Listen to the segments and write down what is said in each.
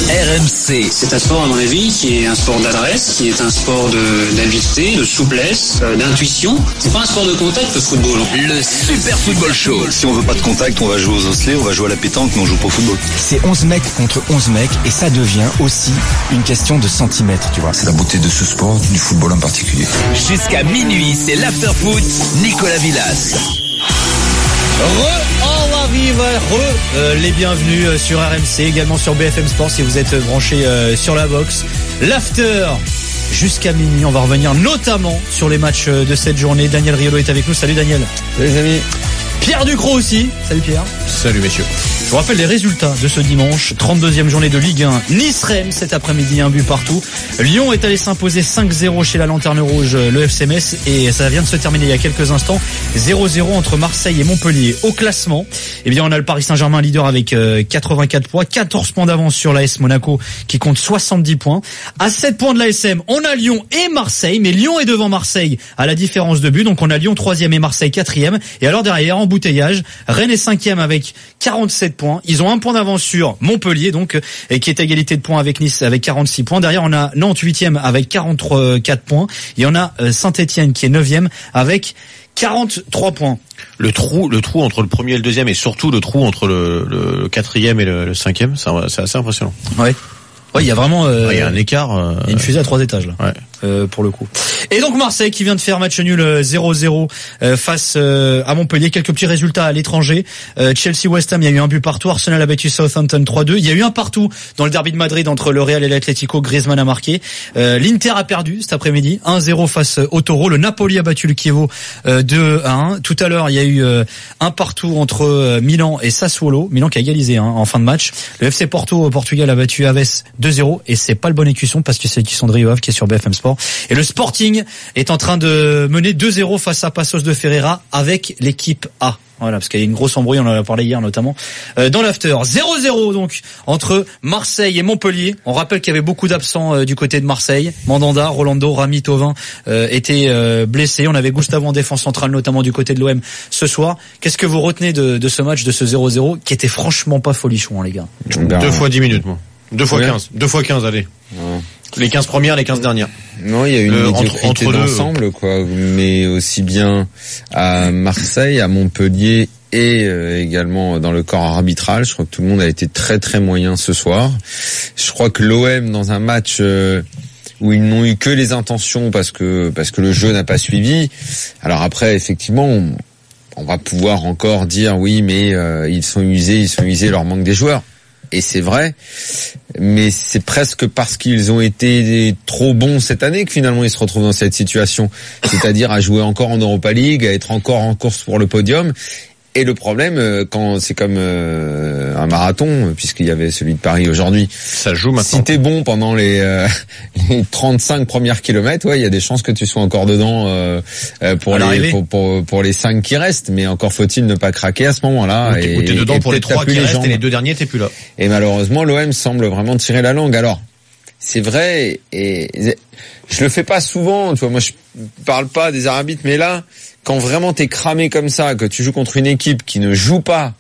RMC. C'est un sport, à mon avis, qui est un sport d'adresse, qui est un sport d'habileté, de souplesse, d'intuition. C'est pas un sport de contact, le football. Le Super Football Show. Si on veut pas de contact, on va jouer aux osselets, on va jouer à la pétanque, mais on joue pas au football. C'est 11 mecs contre 11 mecs et ça devient aussi une question de centimètres, tu vois. C'est la beauté de ce sport, du football en particulier. Jusqu'à minuit, c'est l'after-foot. Nicolas Villas. Les bienvenus sur RMC, également sur BFM Sport si vous êtes branchés sur la box. L'after jusqu'à minuit, on va revenir notamment sur les matchs de cette journée. Daniel Riolo est avec nous, salut Daniel. Salut les amis. Pierre Ducrot aussi, salut Pierre. Salut messieurs. Je vous rappelle les résultats de ce dimanche, 32e journée de Ligue 1. Nice-Rennes cet après-midi, un but partout. Lyon est allé s'imposer 5-0 chez la Lanterne Rouge, le FC Metz, et ça vient de se terminer il y a quelques instants. 0-0 entre Marseille et Montpellier. Au classement, eh bien on a le Paris Saint-Germain leader avec 84 points, 14 points d'avance sur l'AS Monaco qui compte 70 points. À 7 points de l'ASM, on a Lyon et Marseille, mais Lyon est devant Marseille à la différence de but, donc on a Lyon 3e et Marseille 4e. Et alors derrière, embouteillage, Rennes est 5e avec 47 points. Ils ont un point d'avance sur Montpellier, donc, et qui est à égalité de points avec Nice avec 46 points. Derrière, on a Nantes 8e avec 44 points. Et on a Saint-Etienne qui est 9e avec 43 points. Le trou entre le premier et le deuxième, et surtout le trou entre le 4e et le 5e, c'est assez impressionnant. Ouais. Ouais, il y a vraiment il y a un écart. Il y a une fusée à 3 étages là. Ouais. Pour le coup. Et donc Marseille qui vient de faire match nul 0-0 face à Montpellier. Quelques petits résultats à l'étranger. Chelsea-West Ham, il y a eu un but partout. Arsenal a battu Southampton 3-2. Il y a eu un partout dans le derby de Madrid entre le Real et l'Atlético. Griezmann a marqué. L'Inter a perdu cet après-midi 1-0 face au Toro. Le Napoli a battu le Chievo 2-1. Tout à l'heure, il y a eu un partout entre Milan et Sassuolo. Milan qui a égalisé en fin de match. Le FC Porto au Portugal a battu Aves 2-0 et c'est pas le bon écusson parce que c'est l'écusson de Rio Ave qui est sur BFM Sport. Et le Sporting est en train de mener 2-0 face à Passos de Ferreira avec l'équipe A. Voilà, parce qu'il y a une grosse embrouille, on en a parlé hier notamment dans l'after. 0-0 donc entre Marseille et Montpellier. On rappelle qu'il y avait beaucoup d'absents du côté de Marseille. Mandanda, Rolando, Rami, Thauvin étaient blessés. On avait Gustavo en défense centrale notamment du côté de l'OM ce soir. Qu'est-ce que vous retenez de ce match, de ce 0-0 qui était franchement pas folichon, les gars? 2 fois 10 minutes, moi. 2 fois 15. 2 fois 15, allez. Ouais. Les 15 premières, les 15 dernières. Non, il y a une médiocrité d'ensemble, quoi. Mais aussi bien à Marseille, à Montpellier et également dans le corps arbitral. Je crois que tout le monde a été très très moyen ce soir. Je crois que l'OM dans un match où ils n'ont eu que les intentions parce que le jeu n'a pas suivi. Alors après, effectivement, on va pouvoir encore dire oui, mais ils sont usés, leur manque des joueurs. Et c'est vrai, mais c'est presque parce qu'ils ont été trop bons cette année que finalement ils se retrouvent dans cette situation, c'est-à-dire à jouer encore en Europa League, à être encore en course pour le podium. Et le problème, quand c'est comme un marathon, puisqu'il y avait celui de Paris aujourd'hui, ça joue maintenant. Si t'es bon pendant les 35 premières kilomètres, ouais, il y a des chances que tu sois encore dedans pour les 5 qui restent. Mais encore faut-il ne pas craquer à ce moment-là. Et t'es dedans pour les 3 qui restent et les 2 derniers t'es plus là. Et malheureusement, l'OM semble vraiment tirer la langue. Alors, c'est vrai, et je le fais pas souvent. Tu vois, moi je parle pas des arbitres, mais là, quand vraiment t'es cramé comme ça, que tu joues contre une équipe qui ne joue pas,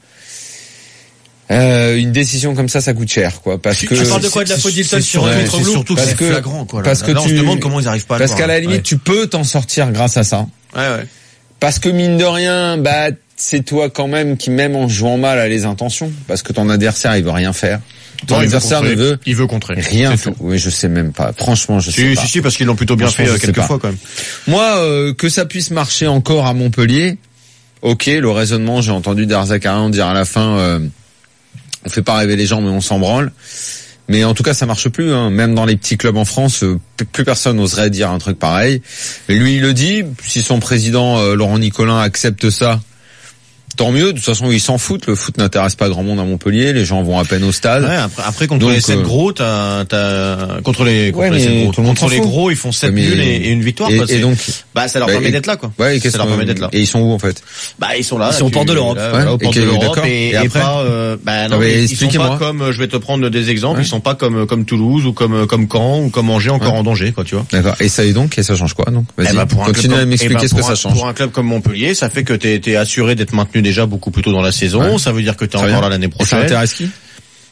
une décision comme ça coûte cher, quoi. Parce que tu parles de quoi, de la faute d'Hilton sur un contre Blue? Surtout que c'est flagrant, quoi. Parce que là, on se demande comment ils arrivent pas à le voir. Parce qu'à la limite, tu peux t'en sortir grâce à ça. Ouais. Parce que mine de rien, c'est toi quand même qui, même en jouant mal, a les intentions. Parce que ton adversaire, il veut rien faire. Ton adversaire il veut contrer. Rien fait. Oui, je sais même pas. Franchement, je sais pas. Si, parce qu'ils l'ont plutôt bien fait quelques fois, quand même. Moi, que ça puisse marcher encore à Montpellier, ok, le raisonnement, j'ai entendu Darzakarian dire à la fin, on fait pas rêver les gens, mais on s'en branle. Mais en tout cas, ça marche plus, hein. Même dans les petits clubs en France, plus personne n'oserait dire un truc pareil. Mais lui, il le dit. Si son président, Laurent Nicolin, accepte ça, tant mieux. De toute façon, ils s'en foutent. Le foot n'intéresse pas grand monde à Montpellier. Les gens vont à peine au stade. Ouais, après contre les 7 gros, contre les gros, ils font 7 nuls et une victoire. Et donc, ça leur permet d'être là, quoi. Ouais, ça leur permet d'être là. Et ils sont où, en fait? Ils sont là. Ils sont aux portes de l'Europe. Aux portes de l'Europe. Et après, ils sont pas comme, je vais te prendre des exemples, ils sont pas comme Toulouse ou comme Caen ou comme Angers encore en danger, quoi, tu vois. D'accord. Et ça ça change quoi, donc? Vas-y. Continue à m'expliquer ce que ça change. Pour un club comme Montpellier, ça fait que t'es assuré d'être maintenu déjà beaucoup plus tôt dans la saison. Ça veut dire que t'es encore là l'année prochaine. Ça intéresse qui?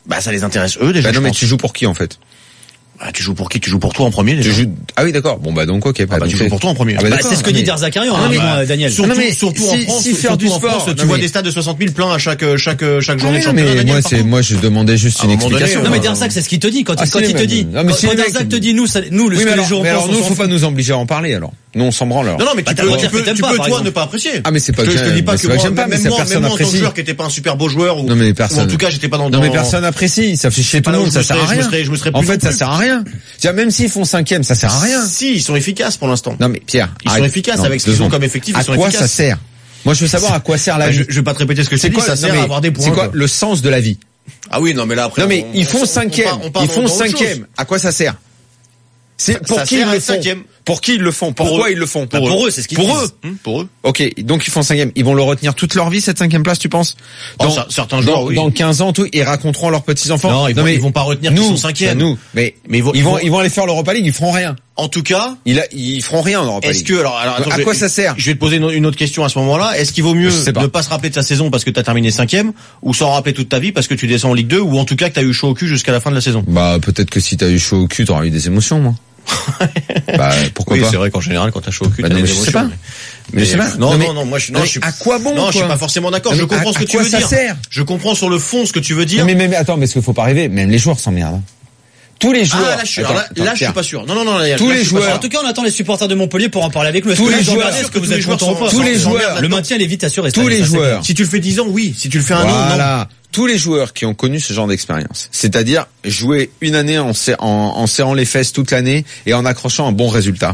Bah ça les intéresse eux déjà. Bah non mais tu joues pour qui en fait? Ah, tu joues pour qui? Tu joues pour toi en premier déjà. Ah oui d'accord. Bon bah donc ok. Tu joues pour toi en premier. C'est ce que dit Derzakarian, Daniel. Surtout en France, faire du sport, tu vois des stades de 60 000 pleins à chaque journée de championnat. Mais moi je demandais juste une explication. Non mais Derzak c'est ce qu'il te dit quand il te dit. Quand Derzak te dit nous le jour. Mais alors nous faut pas nous obliger à en parler alors. Nous on s'en branle alors. Non mais tu peux toi ne pas apprécier. Ah mais c'est pas que je te dis pas que moi même moi en tant que joueur qui était pas un super beau joueur ou en tout cas j'étais pas dans. Non mais personne apprécie, ça fait chier tout le monde, ça sert à rien. En fait ça sert à rien. Même s'ils font 5e, ça sert à rien. Si, ils sont efficaces pour l'instant. Non mais Pierre, ils sont efficaces avec ce qu'ils ont comme effectif, ils sont efficaces. À quoi ça sert? Moi je veux savoir à quoi sert la vie. Je vais pas te répéter ce que c'est. Ça sert à avoir des points. C'est quoi le sens de la vie? Ah oui, non mais là après. Non mais ils font 5e. Ils font 5e. À quoi ça sert? C'est pour qui ils le font? Pour qui ils le font? Pourquoi ils le font? Pour eux, c'est ce qu'ils disent. Pour eux. Ok, donc ils font 5e. Ils vont le retenir toute leur vie, cette 5e place, tu penses? Certains joueurs, oui. Dans 15 ans, ils raconteront à leurs petits-enfants. Non, ils vont pas retenir qu'ils sont 5e. Mais ils vont aller faire l'Europa League, ils feront rien. En tout cas, ils feront rien en Europa League. Est-ce que attends, à quoi ça sert? Je vais te poser une autre question à ce moment-là. Est-ce qu'il vaut mieux ne pas se rappeler de sa saison parce que t'as terminé 5e, ou s'en rappeler toute ta vie parce que tu descends en Ligue 2, ou en tout cas que t'as eu chaud au cul jusqu'à la fin de la saison? Bah peut-être que si t'as eu chaud au cul, t'auras eu des émotions, moi. Bah pourquoi pas? C'est vrai qu'en général quand t'as chaud au cul, t'as des émotions. Je sais pas. Mais je sais pas. Non, moi je suis. À quoi bon? Non, je suis pas forcément d'accord. Je comprends ce que tu veux dire. Je comprends sur le fond ce que tu veux dire. Mais attends, mais ce qu'il faut pas rêver, même les joueurs s'emmerdent. Tous les joueurs. Là, je suis pas sûr. Non. Tous les joueurs. En tout cas, on attend les supporters de Montpellier pour en parler avec nous. Tous les joueurs. Est-ce que vous êtes contents ou pas? Tous les joueurs. Le maintien, il est vite assuré. Tous les joueurs. Si tu le fais 10 ans, oui. Si tu le fais un an, non. Tous les joueurs qui ont connu ce genre d'expérience, c'est-à-dire jouer une année en serrant les fesses toute l'année et en accrochant un bon résultat,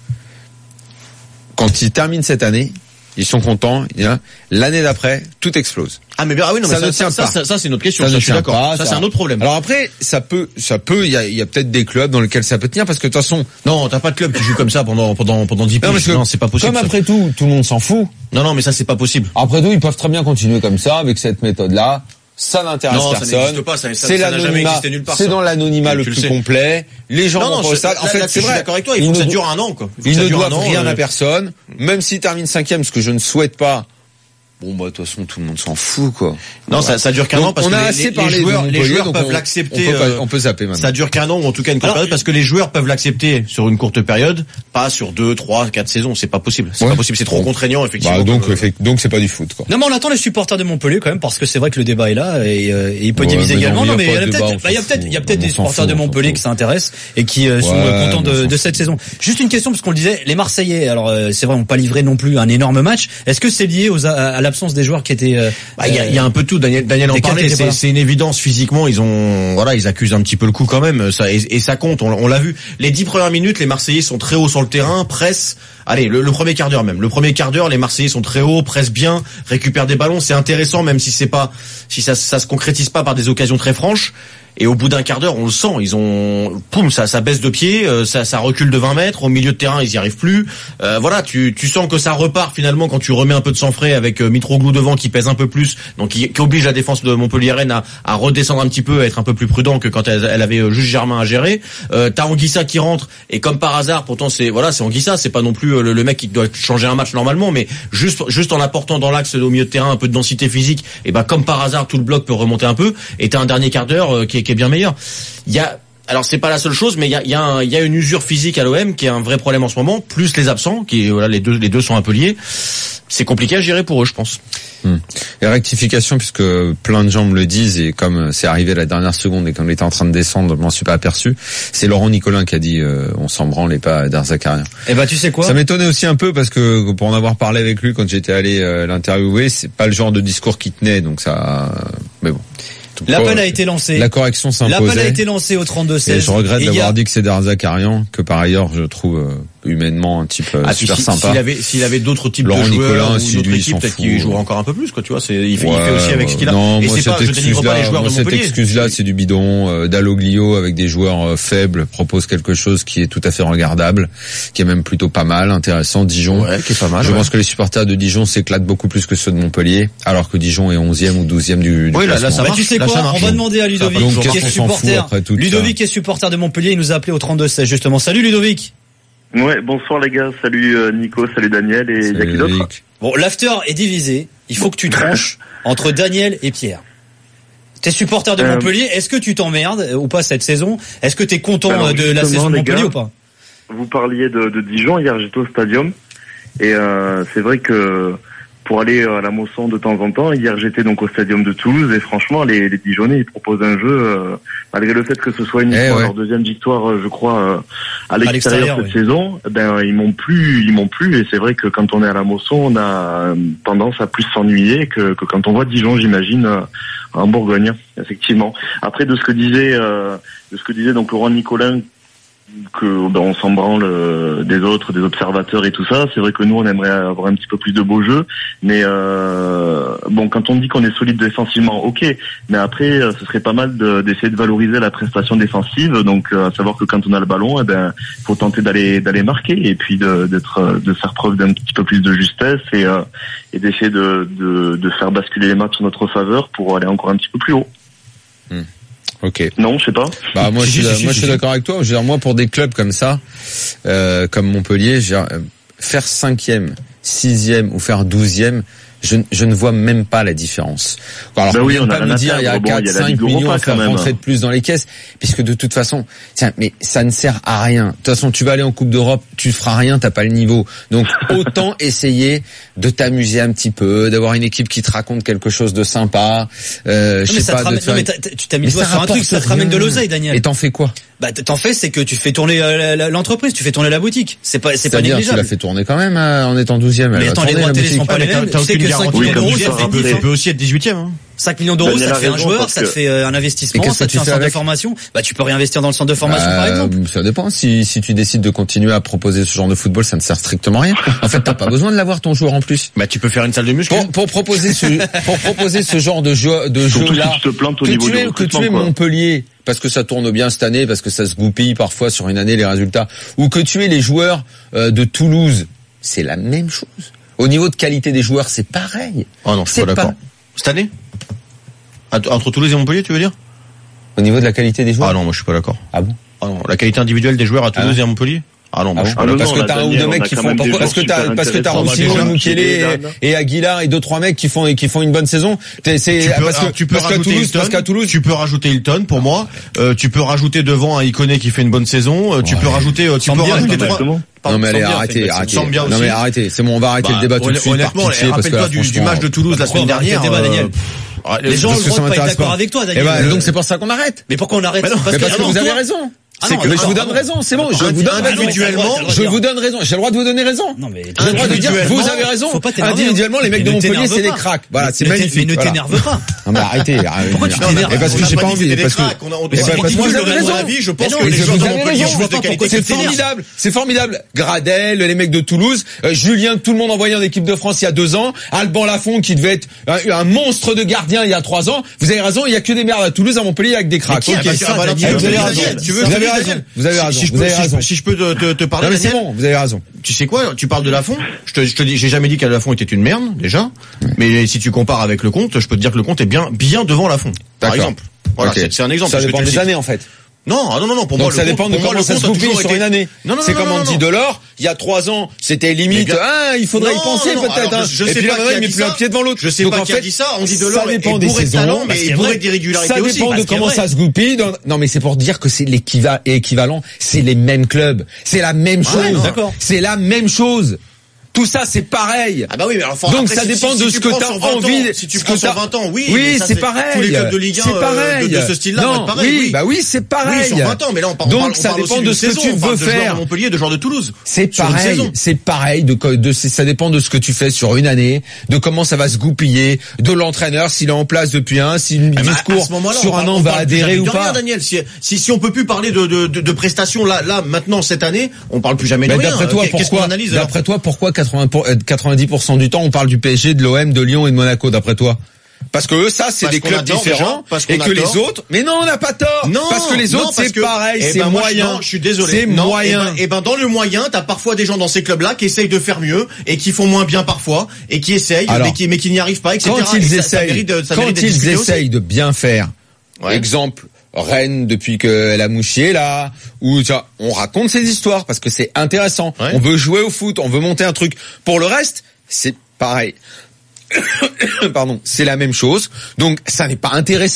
quand ils terminent cette année, ils sont contents. L'année d'après, tout explose. Ah mais oui, non, ça mais ne tient pas. Ça c'est une autre question. Ça, je suis d'accord. Ça c'est un autre problème. Alors après, ça peut. Il y a peut-être des clubs dans lesquels ça peut tenir parce que de toute façon. Non, t'as pas de club qui joue comme ça pendant 10 piges. Non, c'est pas possible. Comme après tout le monde s'en fout. Non, mais ça c'est pas possible. Après tout, ils peuvent très bien continuer comme ça avec cette méthode-là. Ça n'intéresse personne. Ça n'existe pas, ça n'a jamais existé nulle part. C'est dans l'anonymat le plus complet. Les gens vont pas au stade. En fait, c'est vrai. Je suis d'accord avec toi. Il faut que ça dure un an, quoi. Ils ne doivent rien à personne. Même s'ils terminent 5e, ce que je ne souhaite pas. Bon bah de toute façon tout le monde s'en fout quoi. Non ça dure qu'un an parce que les joueurs peuvent l'accepter. On peut zapper maintenant. Ça dure qu'un an ou en tout cas une courte période parce que les joueurs peuvent l'accepter sur une courte période, pas sur 2, 3, 4 saisons. C'est pas possible. Pas possible. C'est trop contraignant effectivement. Donc c'est pas du foot quoi. Non mais on attend les supporters de Montpellier quand même parce que c'est vrai que le débat est là et il peut diviser également. Non mais il y a peut-être des supporters de Montpellier qui s'intéressent et qui sont contents de cette saison. Juste une question parce qu'on le disait, les Marseillais. Alors c'est vrai, on pas livré non plus un énorme match. Est-ce que c'est lié à l'absence des joueurs qui étaient il y a un peu tout. Daniel en parlait, c'est une évidence physiquement, ils accusent un petit peu le coup quand même, ça et ça compte, on l'a vu. Les 10 premières minutes, les Marseillais sont très hauts sur le terrain, pressent. Allez, le premier quart d'heure même. Le premier quart d'heure, les Marseillais sont très hauts, pressent bien, récupèrent des ballons, c'est intéressant même si ça se concrétise pas par des occasions très franches. Et au bout d'un quart d'heure, on le sent, ça baisse de pied, ça recule de 20 mètres, au milieu de terrain, ils y arrivent plus. Voilà, tu sens que ça repart finalement quand tu remets un peu de sang frais avec Mitroglou devant qui pèse un peu plus, donc qui oblige la défense de Montpellier-Rennes à redescendre un petit peu, à être un peu plus prudent que quand elle avait juste Germain à gérer. T'as Anguissa qui rentre et comme par hasard, pourtant c'est Anguissa, c'est pas non plus le mec qui doit changer un match normalement, mais juste en apportant dans l'axe au milieu de terrain un peu de densité physique, et comme par hasard tout le bloc peut remonter un peu. Et t'as un dernier quart d'heure qui est bien meilleur. Alors c'est pas la seule chose, mais il y a une usure physique à l'OM qui est un vrai problème en ce moment, plus les absents, les deux sont un peu liés. C'est compliqué à gérer pour eux, je pense. Et rectification, puisque plein de gens me le disent, et comme c'est arrivé la dernière seconde et comme il était en train de descendre, je m'en suis pas aperçu. C'est Laurent Nicolin qui a dit on s'en branle et pas Derzakarian. Tu sais quoi? Ça m'étonnait aussi un peu parce que pour en avoir parlé avec lui quand j'étais allé l'interviewer, c'est pas le genre de discours qui tenait, donc ça. Mais bon. L'appel a été lancé. La correction s'imposait. L'appel a été lancé au 32-16. Et je regrette d'avoir dit que c'est Derzakarian, que par ailleurs je trouve humainement un type super sympa. S'il avait d'autres types Laurent de joueurs Nicolin, ou d'autres équipes, peut-être qu'il jouera encore un peu plus, quoi. Tu vois, il fait aussi avec ce qu'il a. Non, et moi cette excuse-là, c'est du bidon. Dalloglio avec des joueurs faibles propose quelque chose qui est tout à fait regardable, qui est même plutôt pas mal, intéressant. Dijon, qui est pas mal. Je pense que les supporters de Dijon s'éclatent beaucoup plus que ceux de Montpellier, alors que Dijon est 11e ou 12e du classement. Là, ça marche. Tu sais quoi? On va demander à Ludovic, qui est supporter. Ludovic est supporter de Montpellier, il nous a appelé au 32-16 justement. Salut Ludovic. Ouais, bonsoir les gars, salut Nico, salut Daniel et il y a qui d'autre? Bon, l'after est divisé, il faut que tu tranches entre Daniel et Pierre. T'es supporter de Montpellier. Est-ce que tu t'emmerdes ou pas cette saison? Est-ce que t'es content de la saison de Montpellier ou pas? Vous parliez de Dijon. Hier, j'étais au Stadium. Et c'est vrai que pour aller à la Mosson de temps en temps, hier j'étais donc au Stadium de Toulouse et franchement les Dijonnais ils proposent un jeu malgré le fait que ce soit uniquement leur deuxième victoire je crois à l'extérieur cette saison, ils m'ont plu et c'est vrai que quand on est à la Mosson on a tendance à plus s'ennuyer que quand on voit Dijon, j'imagine, en Bourgogne, effectivement. Après de ce que disait donc Laurent Nicolin, que on s'en branle des autres, des observateurs et tout ça. C'est vrai que nous on aimerait avoir un petit peu plus de beau jeu, mais quand on dit qu'on est solide défensivement, ok, mais après ce serait pas mal d'essayer de valoriser la prestation défensive, donc à savoir que quand on a le ballon, faut tenter d'aller marquer et puis de faire preuve d'un petit peu plus de justesse et d'essayer de faire basculer les matchs en notre faveur pour aller encore un petit peu plus haut. Ok. Non, je sais pas. Bah moi je suis d'accord avec toi. Je veux dire, moi pour des clubs comme ça, comme Montpellier, faire 5e, 6e ou faire 12e, je ne vois même pas la différence. Alors, on vient pas me dire il y a 4-5 millions à faire rentrer de plus dans les caisses, puisque de toute façon, mais ça ne sert à rien. De toute façon, tu vas aller en Coupe d'Europe, tu feras rien, t'as pas le niveau. Donc, autant essayer de t'amuser un petit peu, d'avoir une équipe qui te raconte quelque chose de sympa, je sais pas. Tu t'as mis sur un truc, ça te ramène de l'oseille, Daniel. Et t'en fais quoi? T'en fais, c'est que tu fais tourner l'entreprise, tu fais tourner la boutique. C'est pas négligeable. Tu l'as fait tourner quand même en étant 12e. Mais attends, les droits télé sont pas les mêmes. Tu sais que 5 millions d'euros, ça peut aussi être 18e. 5 millions d'euros, ça te fait un joueur, ça te fait un investissement, ça te fait un centre de formation. Tu peux réinvestir dans le centre de formation, par exemple. Ça dépend. Si tu décides de continuer à proposer ce genre de football, ça ne sert strictement à rien. En fait, t'as pas besoin de l'avoir ton joueur en plus. Tu peux faire une salle de muscu. Pour proposer ce genre de jeu là, que tu es Montpellier, parce que ça tourne bien cette année, parce que ça se goupille parfois sur une année les résultats, ou que tu es les joueurs de Toulouse, c'est la même chose. Au niveau de qualité des joueurs, c'est pareil. Oh non, je suis pas d'accord. Cette année? Entre Toulouse et Montpellier, tu veux dire? Au niveau de la qualité des joueurs? Ah non, moi je suis pas d'accord. Ah bon? Ah non, la qualité individuelle des joueurs à Toulouse et à Montpellier? Ah non, moi je suis pas d'accord. Parce que t'as un ou deux mecs qui font, parce que t'as Roussillon, Mukele et Aguilar et 2-3 mecs qui font une bonne saison. Parce qu'à Toulouse, tu peux rajouter Hilton pour moi. Tu peux rajouter devant un Iconé qui fait une bonne saison. Tu peux rajouter 3. Non mais allez, arrêtez. Non mais arrêtez. C'est bon, on va arrêter le débat tout de suite. Honnêtement, rappelle-toi du match de Toulouse la semaine dernière. Les gens ont le droit de pas être d'accord avec toi, Daniel. Donc c'est pour ça qu'on arrête. Mais pourquoi on arrête? Parce que vous avez raison. C'est que je vous donne raison, c'est bon, je vous donne individuellement, je vous donne raison, j'ai le droit de vous donner raison. Non mais j'ai le droit de dire vous avez raison. Individuellement, les mecs de Montpellier, c'est des cracks. Voilà, c'est magnifique. Mais ne t'énerve pas. Non mais arrêtez. Pourquoi tu t'énerves? Parce que j'ai pas envie, parce que moi je donne mon avis, je pense que les joueurs de Montpellier jouent de qualité. C'est formidable. Gradel, les mecs de Toulouse, Julien, tout le monde envoyé en équipe de France il y a 2 ans, Alban Lafont qui devait être un monstre de gardien il y a 3 ans. Vous avez raison, il y a que des merdes à Toulouse, à Montpellier avec des cracks. Vous avez raison. Si je peux te parler, non, mais c'est bon, vous avez raison. Tu sais quoi, tu parles de Lafont. Je te dis, j'ai jamais dit que Lafont était une merde, déjà. Mais si tu compares avec Lecomte, je peux te dire que Lecomte est bien devant Lafont. Par exemple. Voilà, c'est un exemple. Ça dépend des années, en fait. Non, pour moi, ça dépend de comment ça se goupille sur une année. C'est comme Andy Delors, il y a 3 ans, c'était limite, il faudrait y penser peut-être, Je sais pas qui a dit ça. Un pied devant l'autre. Je sais pas qui a dit ça, Andy Delors est bourré de talent, mais il bourré d'irrégularités aussi. Ça dépend de comment ça se goupille. Non, mais c'est pour dire que c'est équivalent, c'est les mêmes clubs. C'est la même chose. C'est la même chose. Tout ça, c'est pareil. Ah bah oui, mais alors, donc ça dépend de ce que t'as envie. Si tu prends sur 20 ans, oui, c'est pareil. Tous les clubs de Ligue 1 de ce style-là vont être pareils. Oui, c'est pareil. Oui, sur 20 ans, mais là on parle. Donc ça dépend de ce que tu veux faire. De Montpellier, de joueurs de Toulouse. C'est pareil. C'est pareil. Ça dépend de ce que tu fais sur une année, de comment ça va se goupiller, de l'entraîneur s'il est en place depuis si le discours sur un an va adhérer ou pas. Daniel, si on peut plus parler de prestations là maintenant cette année, on parle plus jamais de rien. D'après toi, pourquoi 90% du temps, on parle du PSG, de l'OM, de Lyon et de Monaco, d'après toi? Parce que eux, ça, c'est des clubs différents, et que les autres, mais non, on n'a pas tort! Non! Parce que les autres, c'est pareil, c'est moyen. Je suis désolé. C'est moyen. Et dans le moyen, t'as parfois des gens dans ces clubs-là qui essayent de faire mieux, et qui font moins bien parfois, et qui essayent, mais qui n'y arrivent pas, etc. Quand ils essayent de bien faire, exemple, Rennes depuis qu'elle a mouché là, ou on raconte ces histoires parce que c'est intéressant. On veut jouer au foot, on veut monter un truc. Pour le reste, c'est pareil. Pardon, c'est la même chose. Donc ça n'est pas intéressant.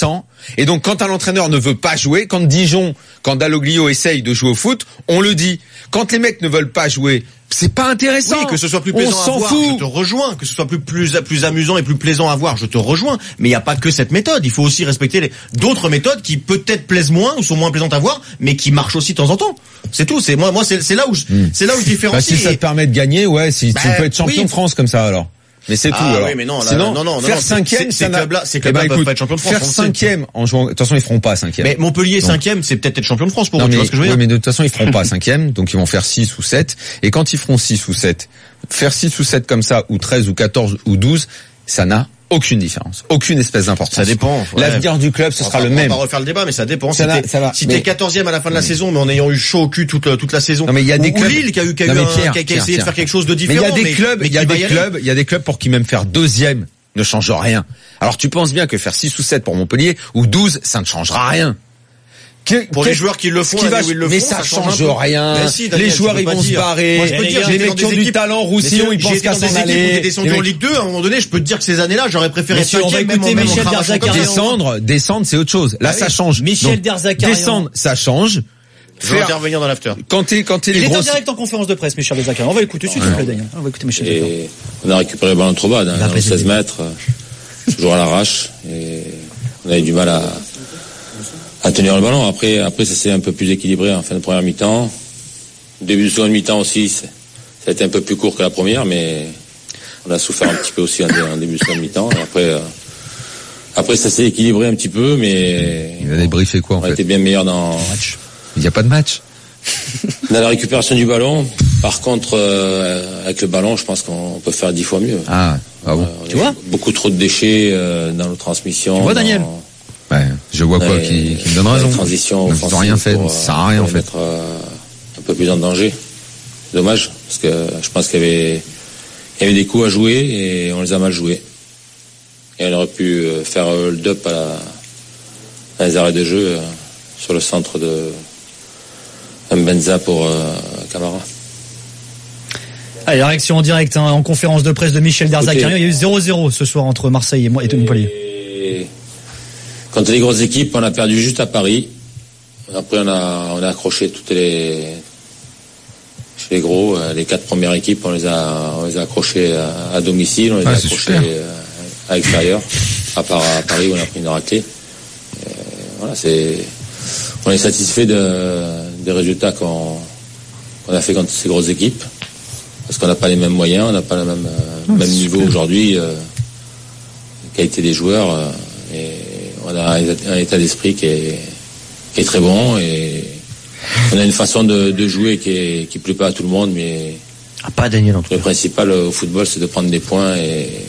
Et donc quand un entraîneur ne veut pas jouer, quand Dalloglio essaye de jouer au foot, on le dit. Quand les mecs ne veulent pas jouer, c'est pas intéressant. Oui, que ce soit plus plaisant à voir, je te rejoins. Que ce soit plus amusant et plus plaisant à voir, je te rejoins. Mais il n'y a pas que cette méthode. Il faut aussi respecter d'autres méthodes qui peut-être plaisent moins ou sont moins plaisantes à voir, mais qui marchent aussi de temps en temps. C'est tout. C'est là où je différencie. Si ça te permet de gagner, ouais, tu peux être champion de France comme ça alors. Mais c'est tout. Alors. Oui, mais non, sinon, faire cinquième, ces clubs-là peuvent pas être champions de France. Faire cinquième en jouant, de toute façon, ils feront pas cinquième. Mais Montpellier cinquième, c'est peut-être être champion de France pour eux, tu vois ce que je veux dire. Oui, mais de toute façon, ils feront pas cinquième, donc ils vont faire 6 ou 7. Et quand ils feront 6 ou 7, faire 6 ou 7 comme ça, ou 13 ou 14 ou 12, ça n'a aucune différence, aucune espèce d'importance. Ça dépend. Ouais. L'avenir du club, ce sera le même. On va refaire le débat, mais ça dépend. Si t'es 14e à la fin de la saison, mais en ayant eu chaud au cul toute la saison. Non, mais il y a des clubs. Lille qui a essayé de faire quelque chose de différent. Mais il y a des clubs pour qui même faire 2e ne change rien. Alors tu penses bien que faire 6 ou 7 pour Montpellier ou 12, ça ne changera rien. Pour les joueurs qui le font, mais ça change rien. Les joueurs, ils vont se barrer. Moi, je peux te dire, les mecs qui ont du talent, Roussillon, ils pensent qu'à s'en aller. J'ai descendu en Ligue 2, à un moment donné, je peux te dire que ces années-là, j'aurais préféré descendre, c'est autre chose. Là, ça change. Michel Derzakarian. Descendre, ça change. Je vais intervenir dans l'after. Il est en direct en conférence de presse, Michel Derzakarian. On va l'écouter tout de suite, s'il vous plaît, Daniel. On va écouter Michel Derzakarian. On a récupéré le ballon trop bas, dans les 16 mètres, toujours à l'arrache, et on avait du mal à tenir le ballon. Après, ça s'est un peu plus équilibré en fin de première mi-temps. Début de seconde mi-temps aussi, ça a été un peu plus court que la première, mais on a souffert un petit peu aussi en début de seconde mi-temps. Après, ça s'est équilibré un petit peu, mais il va débriefer quoi en fait. On a été bien meilleur dans le match. Il n'y a pas de match. Dans la récupération du ballon, par contre, avec le ballon, je pense qu'on peut faire 10 fois mieux. Ah bon. Tu vois, beaucoup trop de déchets dans nos transmissions. Tu vois, Daniel. Ouais, je vois quoi qui me donne raison. Transition offensive. Ils n'ont rien fait, ça sert à rien en fait. Mettre un peu plus en danger. Dommage, parce que je pense qu'il y avait des coups à jouer et on les a mal joués. Et on aurait pu faire le up à les arrêts de jeu sur le centre de Mbenza pour Camara. Allez, la réaction en direct en conférence de presse de Michel Derzakarian. Il y a eu 0-0 ce soir entre Marseille et Montpellier. Quand les grosses équipes, on a perdu juste à Paris. Après, on a accroché chez les gros, les 4 premières équipes, on les a accrochés à domicile, on les a accrochés à l'extérieur, à part à Paris où on a pris une raclée. Voilà, on est satisfait des résultats qu'on a fait contre ces grosses équipes, parce qu'on n'a pas les mêmes moyens, on n'a pas le même niveau aujourd'hui, qualité des joueurs, et on a un état d'esprit qui est très bon, et on a une façon de jouer qui plaît pas à tout le monde, mais pas Daniel en tout cas. Le principal au football, c'est de prendre des points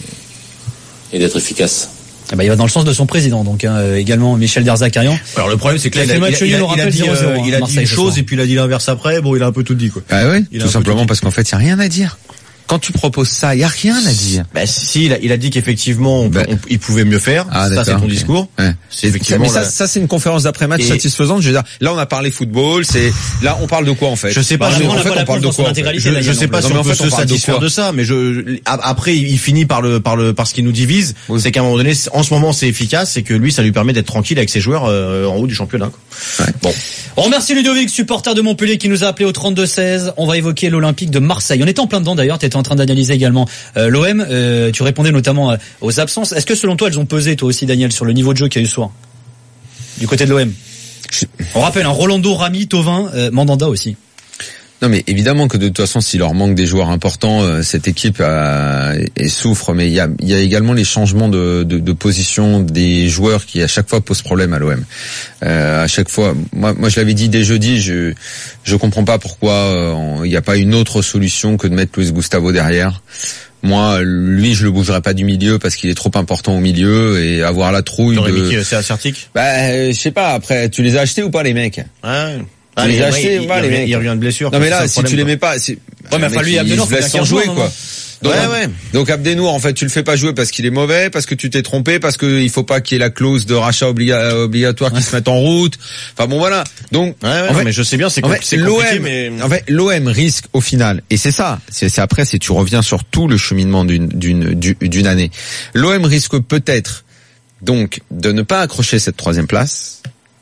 et d'être efficace. Il va dans le sens de son président, donc également Michel Derzakarian. Alors le problème, c'est que là, il a dit une chose et puis il a dit l'inverse après. Bon, il a un peu tout dit quoi. Ah oui, tout simplement parce qu'en fait, il y a rien à dire. Quand tu proposes ça, il y a rien à dire. Si, il a dit qu'effectivement, il pouvait mieux faire. Ça, c'est ton discours. Ouais. C'est effectivement. Mais ça, c'est une conférence d'après-match satisfaisante. Je veux dire, là, on a parlé football. Là, on parle de quoi en fait? Je sais pas. En fait, on parle de quoi? Je sais pas si on peut se satisfaire de ça, mais après, il finit par ce qui nous divise. Oui. C'est qu'à un moment donné, en ce moment, c'est efficace, c'est que lui, ça lui permet d'être tranquille avec ses joueurs en haut du championnat. Ouais. Bon. On remercie Ludovic, supporter de Montpellier, qui nous a appelé au 32-16. On va évoquer l'Olympique de Marseille. On était en plein dedans d'ailleurs. T'étais en train d'analyser également l'OM. Tu répondais notamment aux absences. Est-ce que selon toi, elles ont pesé, toi aussi, Daniel, sur le niveau de jeu qu'il y a eu ce soir du côté de l'OM? On rappelle, Rolando, Rami, Thauvin, Mandanda aussi. Non, mais évidemment que de toute façon, s'il leur manque des joueurs importants, cette équipe souffre. Mais il y a également les changements de position des joueurs qui à chaque fois posent problème à l'OM. À chaque fois, moi je l'avais dit dès jeudi, je comprends pas pourquoi il n'y a pas une autre solution que de mettre Luis Gustavo derrière. Moi, lui, je le bougerai pas du milieu parce qu'il est trop important au milieu et avoir la trouille de. C'est assertique. Je sais pas. Après, tu les as achetés ou pas les mecs? Ouais. Les achetés, les mecs. Il revient de blessure. Non mais là, si tu les mets pas, mais enfin lui, Abdenour, il se laisse sans jouer quoi. Donc, ouais. Donc Abdenour, en fait, tu le fais pas jouer parce qu'il est mauvais, parce que tu t'es trompé, parce que il faut pas qu'il y ait la clause de rachat obligatoire qui se mette en route. Enfin bon voilà. Donc en fait, mais je sais bien, c'est compliqué, mais en fait l'OM risque au final, et c'est ça. C'est après, tu reviens sur tout le cheminement d'une année. L'OM risque peut-être Donc, de ne pas accrocher cette 3e place,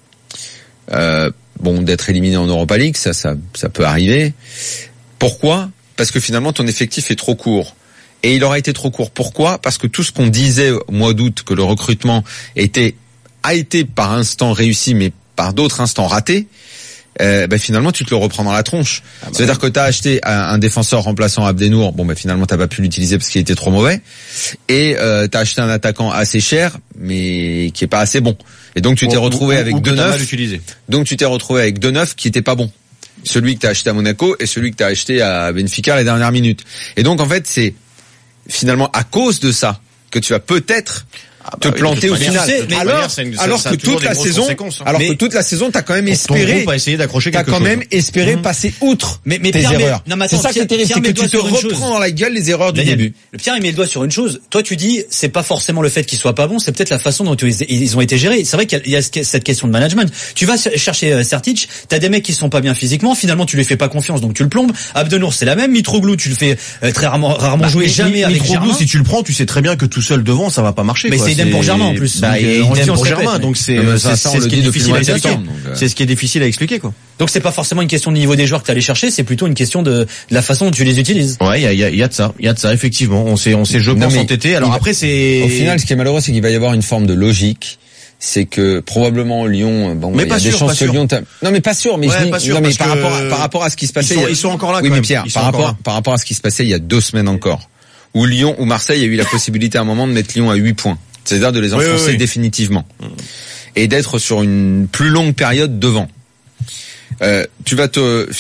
d'être éliminé en Europa League, ça peut arriver. Pourquoi ? Parce que finalement, ton effectif est trop court. Et il aura été trop court. Pourquoi ? Parce que tout ce qu'on disait au mois d'août, que le recrutement a été par instant réussi, mais par d'autres instants raté, finalement tu te le reprends dans la tronche. C'est-à-dire que t'as acheté un défenseur remplaçant Abdenour, finalement t'as pas pu l'utiliser parce qu'il était trop mauvais, et t'as acheté un attaquant assez cher, mais qui est pas assez bon. Et donc tu t'es retrouvé avec deux neufs. Donc tu t'es retrouvé avec deux neufs qui étaient pas bons. Celui que t'as acheté à Monaco et celui que t'as acheté à Benfica à la dernière minute. Et donc en fait c'est finalement à cause de ça que tu vas peut-être te planter au final. Alors que toute la saison, t'as quand même espéré, passer outre tes erreurs. C'est ça qui est terrible, c'est que tu te reprends dans la gueule les erreurs du début. Le Pierre, il met le doigt sur une chose. Toi, tu dis, c'est pas forcément le fait qu'ils soient pas bons, c'est peut-être la façon dont ils ont été gérés. C'est vrai qu'il y a cette question de management. Tu vas chercher Sertic, t'as des mecs qui sont pas bien physiquement, finalement, tu lui fais pas confiance, donc tu le plombes. Abdenour, c'est la même. Mitroglou, tu le fais très rarement jouer, jamais avec Germain. Si tu le prends, tu sais très bien que tout seul devant, ça va pas marcher. Idem pour Germain en plus. Idem pour Germain, donc c'est ce qui est difficile à expliquer. C'est ce qui est difficile à expliquer, quoi. Donc c'est pas forcément une question de niveau des joueurs que tu allais chercher, c'est plutôt une question de la façon dont tu les utilises. Ouais, il y a de ça, effectivement. On s'est je pense entêté. Alors après c'est au final ce qui est malheureux, c'est qu'il va y avoir une forme de logique. C'est que probablement Lyon, mais il y a des chances que Lyon. Non mais pas sûr, mais par rapport à ce qui se passait, ils sont encore là. Oui, mais Pierre, par rapport à ce qui se passait il y a 2 semaines encore, où Lyon ou Marseille a eu la possibilité à un moment de mettre Lyon à 8 points. C'est-à-dire de les enfoncer définitivement. Et d'être sur une plus longue période devant. Tu vas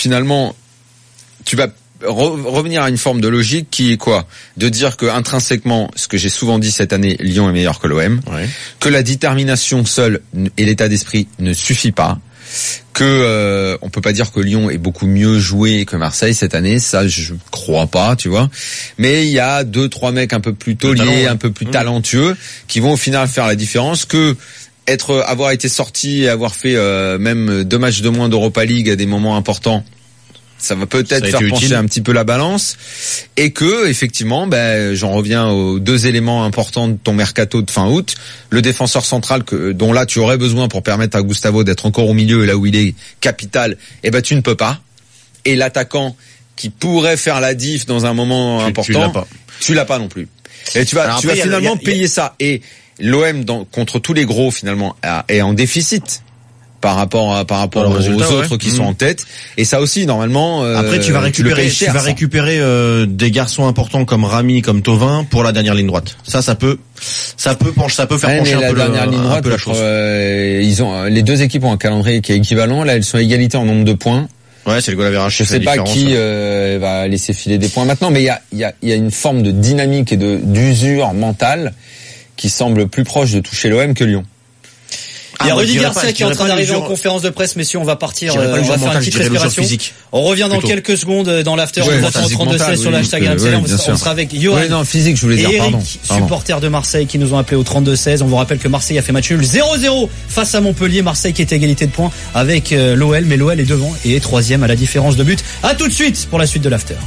revenir à une forme de logique qui est quoi ? De dire que intrinsèquement, ce que j'ai souvent dit cette année, Lyon est meilleur que l'OM, que la détermination seule et l'état d'esprit ne suffit pas, que on peut pas dire que Lyon est beaucoup mieux joué que Marseille cette année, ça je crois pas, tu vois. Mais il y a 2-3 mecs un peu plus tauliers, un peu plus talentueux qui vont au final faire la différence, que avoir été sorti et avoir fait même 2 matchs de moins d'Europa League à des moments importants, ça va peut-être faire pencher un petit peu la balance, et que effectivement, j'en reviens aux 2 éléments importants de ton mercato de fin août, le défenseur central dont là tu aurais besoin pour permettre à Gustavo d'être encore au milieu, et là où il est capital, tu ne peux pas, et l'attaquant qui pourrait faire la diff dans un moment important, tu l'as pas non plus, et tu vas finalement payer ça, et l'OM contre tous les gros finalement est en déficit par rapport aux autres qui sont en tête, et ça aussi normalement après tu vas récupérer des garçons importants comme Rami, comme Thauvin pour la dernière ligne droite. Ça peut faire pencher un peu la chose. Les 2 équipes ont un calendrier qui est équivalent, là elles sont à égalité en nombre de points. Ouais, c'est le goal average. Je sais pas qui va laisser filer des points maintenant, mais il y a une forme de dynamique et d'usure mentale qui semble plus proche de toucher l'OM que Lyon. Il y a Rudy Garcia qui est en train d'arriver en conférence de presse, messieurs, on va partir, on va faire une petite respiration. On revient dans quelques secondes dans l'after, on va sur 32-16 sur le hashtag RMC, on sera avec Johan physique, je voulais dire, et Eric, supporters de Marseille, qui nous ont appelé au 32-16. On vous rappelle que Marseille a fait match nul 0-0 face à Montpellier. Marseille qui est à égalité de points avec l'OL, mais l'OL est devant et est 3e à la différence de but. À tout de suite pour la suite de l'after.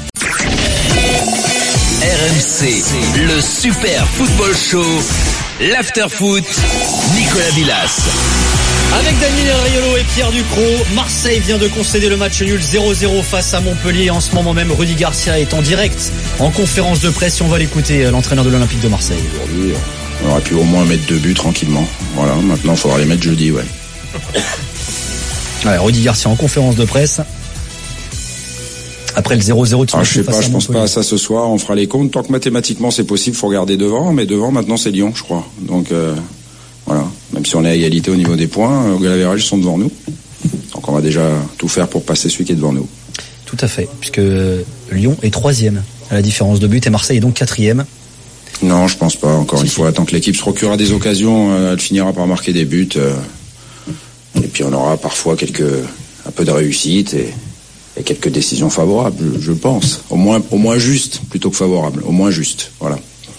RMC, le super football show, l'after foot, Nicolas Villas. Avec Daniel Riolo et Pierre Ducrot, Marseille vient de concéder le match nul 0-0 face à Montpellier. En ce moment même, Rudy Garcia est en direct en conférence de presse. Et on va l'écouter, l'entraîneur de l'Olympique de Marseille. Aujourd'hui, on aurait pu au moins mettre 2 buts tranquillement. Voilà, maintenant il faudra les mettre jeudi, ouais. Rudy Garcia en conférence de presse. Après le 0-0 je sais pas, je pense pas à ça ce soir, on fera les comptes. Tant que mathématiquement c'est possible, faut regarder devant, mais devant maintenant c'est Lyon, je crois. Donc voilà, même si on est à égalité au niveau des points, au goal average, ils sont devant nous. Donc on va déjà tout faire pour passer celui qui est devant nous. Tout à fait, puisque Lyon est 3e à la différence de but et Marseille est donc 4e. Non, je pense pas, encore une fois, tant que l'équipe se procurera des occasions, elle finira par marquer des buts, et puis on aura parfois un peu de réussite et quelques décisions favorables, je pense. Au moins juste, plutôt que favorable. Au moins juste, voilà.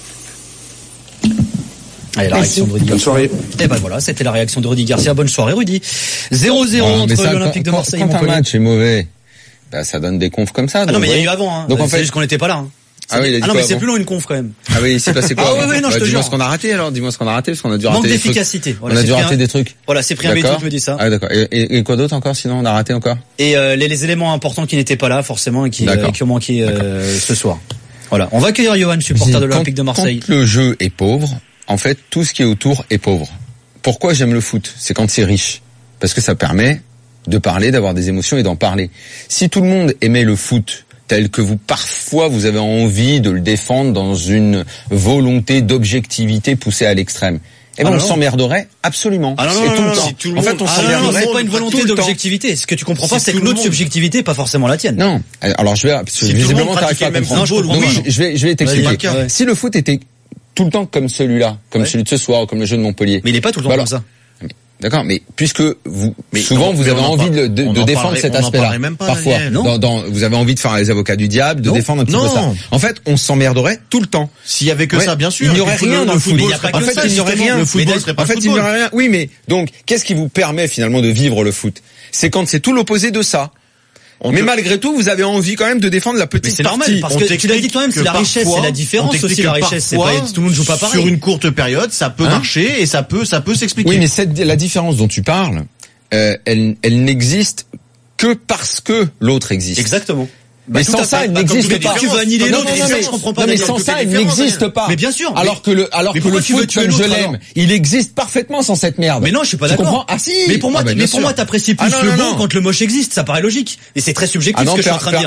Allez, la réaction de Rudy Garcia. Bonne soirée. Et voilà, c'était la réaction de Rudy Garcia. Bonne soirée, Rudy. 0-0 entre l'Olympique de Marseille et Montpellier. Quand un match est mauvais, ça donne des confs comme ça. Non, mais il y a eu avant, hein. Donc en fait, c'est juste qu'on n'était pas là. Ah oui, il a dit non, quoi mais c'est avant plus long une conf quand même. Ah oui, il s'est passé quoi? Ah ouais, non, je te dis-moi jure. ce qu'on a raté alors, dis-moi ce qu'on a raté, parce qu'on a dû rater Manque des d'efficacité. trucs. On a dû rater des trucs. Voilà, c'est Cyprien Bétou qui me dit ça. Ah d'accord. Et quoi d'autre encore, sinon on a raté encore? Et les éléments importants qui n'étaient pas là forcément et qui ont manqué ce soir. Voilà, on va accueillir Johan, supporter de l'Olympique de Marseille. Quand le jeu est pauvre, en fait, tout ce qui est autour est pauvre. Pourquoi j'aime le foot? C'est quand c'est riche. Parce que ça permet de parler, d'avoir des émotions et d'en parler. Si tout le monde aimait le foot tel que parfois vous avez envie de le défendre dans une volonté d'objectivité poussée à l'extrême, eh ben on s'emmerderait absolument. Ah non, et tout le temps. Si tout le monde, en fait, on s'emmerderait. C'est pas une volonté d'objectivité. Ce que tu comprends pas, c'est que notre subjectivité est pas forcément la tienne. Non. Alors je vais, visiblement t'arrives pas à comprendre. Donc je vais t'expliquer. Si le foot était tout le temps comme celui-là, comme celui de ce soir, comme le jeu de Montpellier. Mais il est pas tout le temps comme ça. D'accord, mais puisque vous avez envie de défendre cet aspect-là, parfois, vous avez envie de faire les avocats du diable, de défendre un petit peu ça. En fait, on s'emmerderait tout le temps. S'il y avait que ça, bien sûr. Il n'y aurait rien dans le foot. En fait, il n'y aurait rien. Le football serait pas le football. Il n'y aurait rien. Oui, mais donc, qu'est-ce qui vous permet finalement de vivre le foot? C'est quand c'est tout l'opposé de ça. Mais malgré tout, vous avez envie quand même de défendre la petite partie. C'est normal, parce que tu l'as dit toi-même, c'est la richesse, c'est la différence aussi, la richesse. C'est pas, tout le monde joue pas pareil. Sur une courte période, ça peut marcher et ça peut s'expliquer. Oui, mais la différence dont tu parles, elle n'existe que parce que l'autre existe. Exactement. Mais sans ça, elle n'existe pas. Tu veux annihiler l'autre, je comprends pas. Non, mais sans ça, elle n'existe pas. Mais bien sûr. Alors que le foot, comme je l'aime, il existe parfaitement sans cette merde. Mais non, je suis pas d'accord. Tu comprends? Ah si. Mais pour moi, t'apprécies plus le bon quand le moche existe. Ça paraît logique. Et c'est très subjectif ce que je suis en train de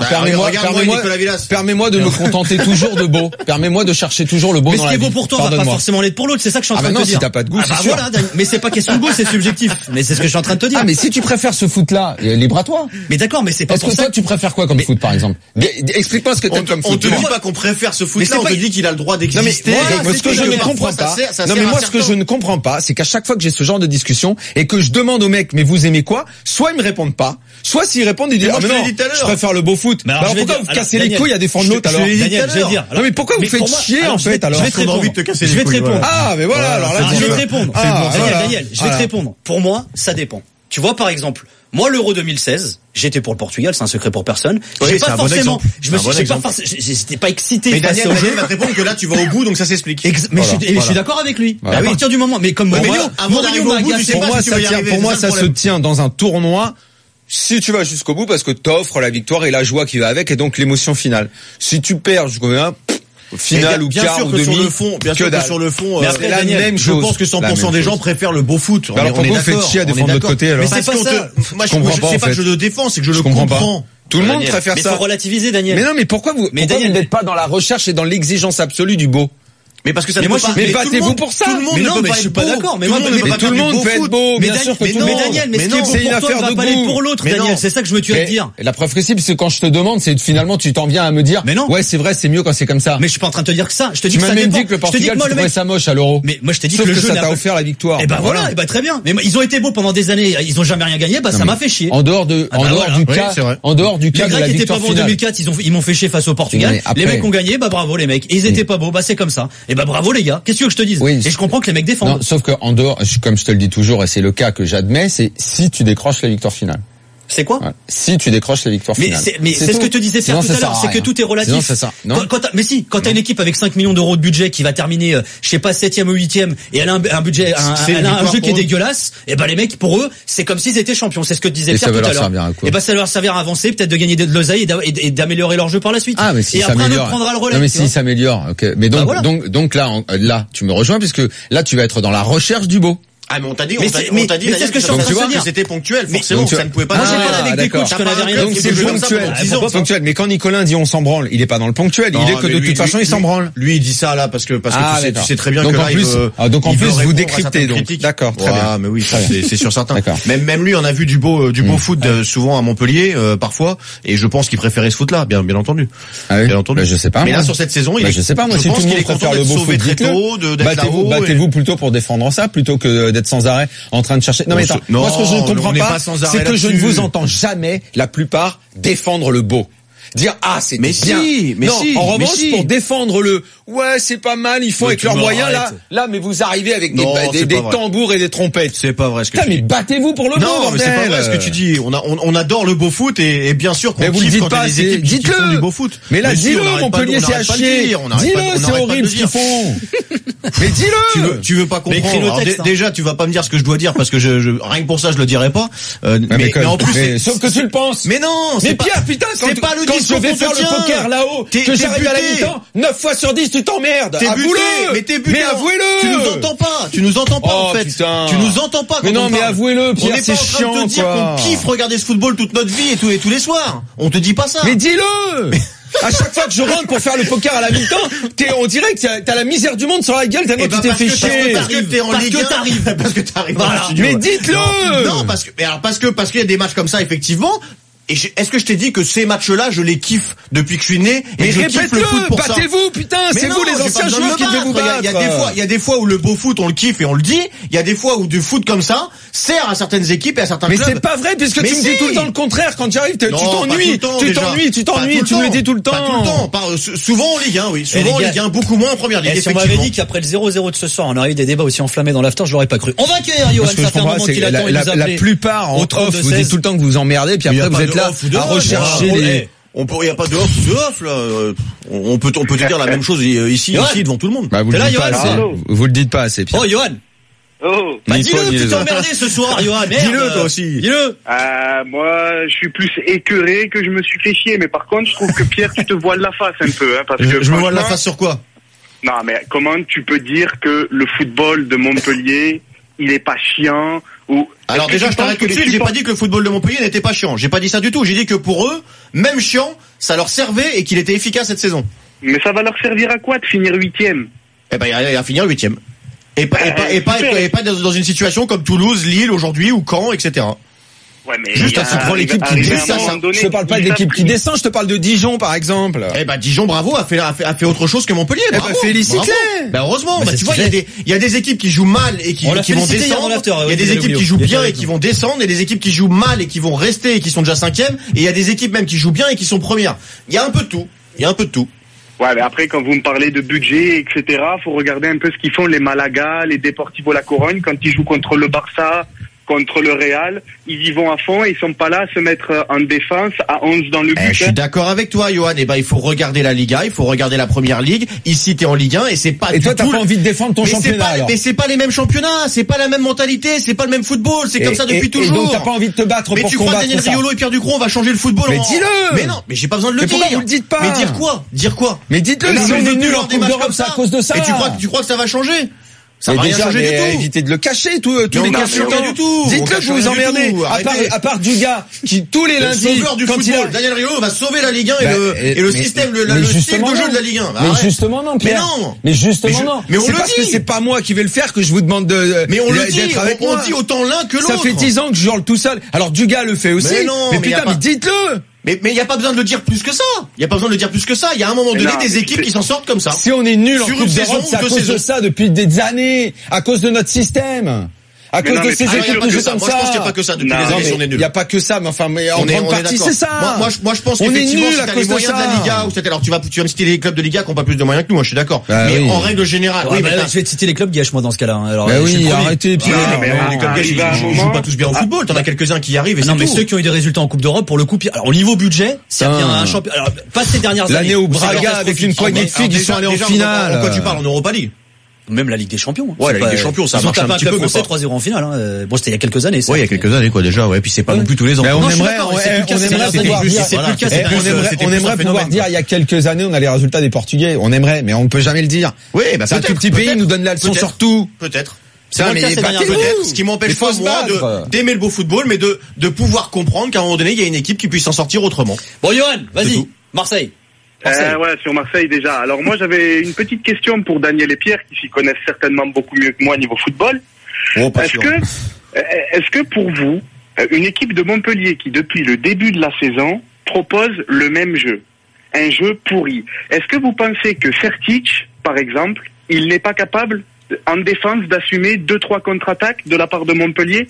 dire. Permets-moi de me contenter toujours de beau. Permets-moi de chercher toujours le beau dans la vie. Mais ce qui est beau pour toi va pas forcément l'être pour l'autre. C'est ça que je suis en train de te dire. Ah bah non, si t'as pas de goût, c'est sûr. Mais c'est pas question de goût, c'est subjectif. Mais c'est ce que je suis en train de te dire. Ah, mais si tu préfères ce foot-là, libre à toi. Mais d'accord, mais c'est pas pour ça. Est-ce que toi, tu préfères quoi comme foot, par exemple? Explique-moi ce que t'aimes comme foot. On te dit pas qu'on préfère ce foot-là, on te dit qu'il a le droit d'exister. Non, mais ce que je ne comprends pas, ce que je ne comprends pas, c'est qu'à chaque fois que j'ai ce genre de discussion et que je demande aux mecs, mais vous aimez quoi? Soit ils me répondent pas, soit s'ils répondent, ils disent, ah, mais non, je préfère le beau foot. Alors pourquoi vous cassez les couilles à défendre l'autre alors? Daniel, je vais dire. Non, mais pourquoi vous faites chier, en fait, alors? Je vais te répondre. Ah, mais voilà, alors là, je vais te répondre. Daniel, je vais te répondre. Pour moi, ça dépend. Tu vois, par exemple, moi, l'Euro 2016, j'étais pour le Portugal, c'est un secret pour personne. J'ai pas forcément, j'étais pas excité. Mais Daniel va te répondre que là, tu vas au bout, donc ça s'explique. Mais je suis d'accord avec lui. À partir du moment, mais comme Mourinho m'a agacé. Pour moi, ça se tient dans un tournoi. Si tu vas jusqu'au bout, parce que t'offres la victoire et la joie qui va avec, et donc l'émotion finale. Si tu perds jusqu'au bout, finale ou quart ou demi, bien sûr que sur le fond, c'est la même chose. Je pense que 100% des gens préfèrent le beau foot. Alors pourquoi vous faites chier à défendre de l'autre côté alors? Mais c'est pas ça. Moi, c'est pas que je le défends, c'est que je le comprends. Tout le monde préfère ça. Mais faut relativiser, Daniel. Mais non, mais pourquoi vous n'êtes pas dans la recherche et dans l'exigence absolue du beau? Mais parce que ça ne peut pas. Mais battez-vous pour ça. Tout le monde ne peut pas être beau. Je suis pas d'accord. Mais tout le monde peut être beau. Bien sûr que tout le monde. Mais Daniel, mais ce qui est beau pour toi va pas aller pour l'autre, Daniel. C'est ça que je me tue à te dire. La preuve possible, c'est quand je te demande, c'est finalement tu t'en viens à me dire. Mais non. Ouais, c'est vrai, c'est mieux quand c'est comme ça. Mais je suis pas en train de te dire que ça. Je te dis que ça dépend. Tu m'as même dit que le Portugal, tu trouvais ça moche à l'Euro. Mais moi je t'ai dit que le jeu ça t'a offert la victoire. Et ben voilà, et ben très bien. Mais ils ont été beaux pendant des années, ils ont jamais rien gagné, bah ça m'a fait chier. En dehors du cas de la victoire finale. En 2004, ils m'ont fait chier face au Portugal. Les mecs ont gagné, bah bravo les mecs. Ils étaient pas beaux, bah c'est comme ça. Et bah bravo les gars. Qu'est-ce que je te dise? Et je comprends que les mecs défendent. Non, sauf que en dehors, comme je te le dis toujours, et c'est le cas que j'admets, c'est si tu décroches la victoire finale. C'est quoi? Si tu décroches la victoire finale. Mais c'est ce que te disais Pierre tout à l'heure, c'est que tout est relatif. Non, c'est ça. Quand t'as une équipe avec 5 millions d'euros de budget qui va terminer, je sais pas, 7e ou 8e, et elle a un budget, elle a un jeu qui est dégueulasse, et ben les mecs, pour eux, c'est comme s'ils étaient champions. C'est ce que te disait Pierre tout à l'heure. Et ben ça va leur servir à avancer, peut-être de gagner de l'oseille et d'améliorer leur jeu par la suite. Ah, mais si ça améliore. Et après, on prendra le relais. Non, mais si ça améliore, ok. Mais donc là, tu me rejoins puisque là, tu vas être dans la recherche du beau. Ah mais on t'a dit c'est ce que je suis en train de dire. Que c'était ponctuel, forcément, ça ne pouvait pas. Moi j'ai parlé avec des coachs, je connais rien. Donc c'est ponctuel. Mais quand Nicolas dit on s'en branle, il est pas dans le ponctuel. Il est que de toute façon il s'en branle. Lui il dit ça là parce que tu sais très bien que là donc en plus vous décryptez donc. D'accord, très bien. Mais oui, c'est sûr certain. Même lui on a vu du beau foot souvent à Montpellier parfois et je pense qu'il préférait ce foot là, bien entendu. Bien entendu. Je sais pas. Mais là sur cette saison, je sais pas moi si tout le monde préfère le beau foot très tôt, battez-vous plutôt pour défendre ça plutôt que d'être sans arrêt en train de chercher. Non mais attends, moi ce que je ne comprends pas, c'est que je ne vous entends jamais, la plupart, défendre le beau. Dire c'est bien. En revanche, pour défendre le ouais, c'est pas mal, ils font avec leurs moyens là, mais vous arrivez avec des tambours et des trompettes. C'est pas vrai ce que tu dis. Mais battez-vous pour le beau, non, mais c'est pas vrai ce que tu dis. On adore le beau foot et bien sûr qu'on kiffe quand les équipes qui font du beau foot. Mais là, dis-le, Montpellier, c'est à chier. Dis-le, c'est horrible ce qu'ils font. Mais dis-le. Tu veux pas comprendre. Déjà, tu vas pas me dire ce que je dois dire parce que rien que pour ça, je le dirai pas. Mais en plus, sauf que tu le penses. Mais non, mais Pierre, putain, c'est pas le quand discours je vais faire le poker là-haut, que j'arrive à la mi-temps, 9 fois sur 10, tu t'emmerdes. Avouez-le. Mais t'es buté. Mais avouez-le. Tu nous entends pas en fait. Tu nous entends pas. Mais non, mais avouez-le, Pierre, c'est chiant quoi. On est pas en train de te dire qu'on kiffe regarder ce football toute notre vie et tous les soirs. On te dit pas ça. Mais dis-le. À chaque fois que je rentre pour faire le poker à la mi-temps, on dirait que t'as la misère du monde sur la gueule tellement tu t'es fait chier. Parce que t'es en Ligue 1. Parce que t'arrives. Voilà. Mais dites-le. Non, parce qu'il y a des matchs comme ça effectivement. Et est-ce que je t'ai dit que ces matchs-là, je les kiffe depuis que je suis né et je kiffe le foot pour ça. Battez-vous, putain, c'est vous les anciens joueurs qui devez vous battre. Il y a des fois où le beau foot, on le kiffe et on le dit. Il y a des fois où du foot comme ça sert à certaines équipes et à certains clubs. Mais c'est pas vrai puisque tu me dis tout le temps le contraire quand j'arrive. Tu t'ennuies, tu me le dis tout le temps. Pas tout le temps, souvent en Ligue 1, oui. Souvent en Ligue 1, beaucoup moins en première ligue. Si on m'avait dit qu'après le 0-0 de ce soir, on aurait eu des débats aussi enflammés dans l'after, je l'aurais pas cru. On va accueillir Johan, ça fait un moment qu'il attend, il nous appelle. La plupart en off, vous dites tout le temps que vous emmerdez puis après vous êtes là à rechercher les... Il n'y a pas de off là. On peut te dire la même chose ici devant tout le monde. Vous le dites pas assez, Pierre. Oh, Johan. Oh. Bah dis-le que tu t'es emmerdé ce soir, Johan. Dis-le toi aussi. Dis-le. Moi, je suis plus écœuré que je me suis fait chier. Mais par contre, je trouve que Pierre, tu te voiles la face un peu. Parce que je me voile la face sur quoi? Non, mais comment tu peux dire que le football de Montpellier, il est pas chiant ou... Alors déjà, je t'arrête tout de suite, j'ai pas dit que le football de Montpellier n'était pas chiant. J'ai pas dit ça du tout. J'ai dit que pour eux, même chiant, ça leur servait et qu'il était efficace cette saison. Mais ça va leur servir à quoi de finir 8e? Eh ben, il va finir 8e. Et pas dans une situation comme Toulouse, Lille aujourd'hui ou Caen, etc. Ouais, mais juste à prendre l'équipe qui descend. Je te parle pas de l'équipe qui descend, je te parle de Dijon par exemple. Eh ben Dijon, bravo, a fait autre chose que Montpellier. Bravo, félicite-les. Ben heureusement, tu vois, il y a des équipes qui jouent mal et qui vont descendre. Il y a des équipes qui jouent bien et qui vont descendre, et des équipes qui jouent mal et qui vont rester et qui sont déjà 5e. Et il y a des équipes même qui jouent bien et qui sont premières. Il y a un peu de tout. Ouais, mais après, quand vous me parlez de budget, etc., faut regarder un peu ce qu'ils font les Malaga, les Deportivo La Corogne, quand ils jouent contre le Barça, contre le Real, ils y vont à fond et ils sont pas là à se mettre en défense à 11 dans le but. Je suis d'accord avec toi, Johan. Eh ben, il faut regarder la Liga, il faut regarder la première ligue. Ici, t'es en Ligue 1 et c'est pas. Et toi, t'as pas envie de défendre ton championnat. Mais c'est pas les mêmes championnats, c'est pas la même mentalité, c'est pas le même football, c'est comme ça depuis toujours. Et donc, t'as pas envie de te battre pour combattre ça. Mais tu crois que Daniel Riolo et Pierre Ducrot, on va changer le football? Mais dis-le! Mais non, mais j'ai pas besoin de le dire. Pourquoi vous le dites pas? Mais dire quoi? Mais dites-le, si on est nul en Coupe d'Europe, c'est à cause de ça. Et tu crois que ça va changer? Ça va rien changer du tout. Évitez de le cacher, tous les consultants. Du tout. Dites-le que vous emmerdez. À part Dugas, qui tous les lundis, le sauveur du football, Daniel Riolo va sauver la Ligue 1 et le système, le style de jeu de la Ligue 1. Mais justement non, Pierre. Mais justement non. Mais on le dit. C'est parce que c'est pas moi qui vais le faire que je vous demande mais on le dit, on dit autant l'un que l'autre. Ça fait 10 ans que je hurle tout seul. Alors Dugas le fait aussi. Mais putain, mais dites-le. Mais il y a pas besoin de le dire plus que ça. Il y a a un moment donné des équipes qui s'en sortent comme ça. Si on est nul en Coupe d'Europe, c'est à cause de ça depuis des années, à cause de notre système. À cause de ces équipes qui jouent comme ça. Moi, je pense qu'il n'y a pas que ça. Depuis des années, on est nul. Il n'y a pas que ça, mais enfin, en grande partie, c'est ça. Moi, je pense qu'effectivement, si t'as les moyens de la Liga, alors tu vas me citer les clubs de Liga qui n'ont pas plus de moyens que nous, moi, je suis d'accord. Mais en règle générale, oui, mais je vais te citer les clubs Gâche, moi, dans ce cas-là. Alors, oui, arrêtez, Pierre. Les clubs Gâche, ils jouent pas tous bien au football. T'en as quelques-uns qui y arrivent et c'est tout. Non, mais ceux qui ont eu des résultats en Coupe d'Europe, pour le coup, alors, au niveau budget, s'il y a bien un champion, alors, pas ces dernières années. L'année au Braga, avec une poignée de filles qui sont allées en finale. En quoi tu parles? En Europa League? Même la Ligue des Champions. Ouais, la Ligue des Champions, ça marche un petit peu. Français 3-0 en finale. Bon, c'était il y a quelques années. Ouais, il y a quelques années, quoi, déjà. Ouais, puis c'est pas non plus tous les ans. On aimerait pouvoir dire il y a quelques années, on a les résultats des Portugais. On aimerait, mais on ne peut jamais le dire. Oui, bah c'est un tout petit pays, il nous donne la leçon sur tout. Peut-être. Peut-être. Ce qui m'empêche pas, moi, d'aimer le beau football, mais de pouvoir comprendre qu'à un moment donné, il y a une équipe qui puisse s'en sortir autrement. Bon, Johan, vas-y. Marseille. Ouais, sur Marseille déjà. Alors moi j'avais une petite question pour Daniel et Pierre qui s'y connaissent certainement beaucoup mieux que moi niveau football. Est-ce que pour vous, une équipe de Montpellier qui depuis le début de la saison propose le même jeu, un jeu pourri, est-ce que vous pensez que Sertic, par exemple, il n'est pas capable en défense d'assumer 2-3 contre-attaques de la part de Montpellier?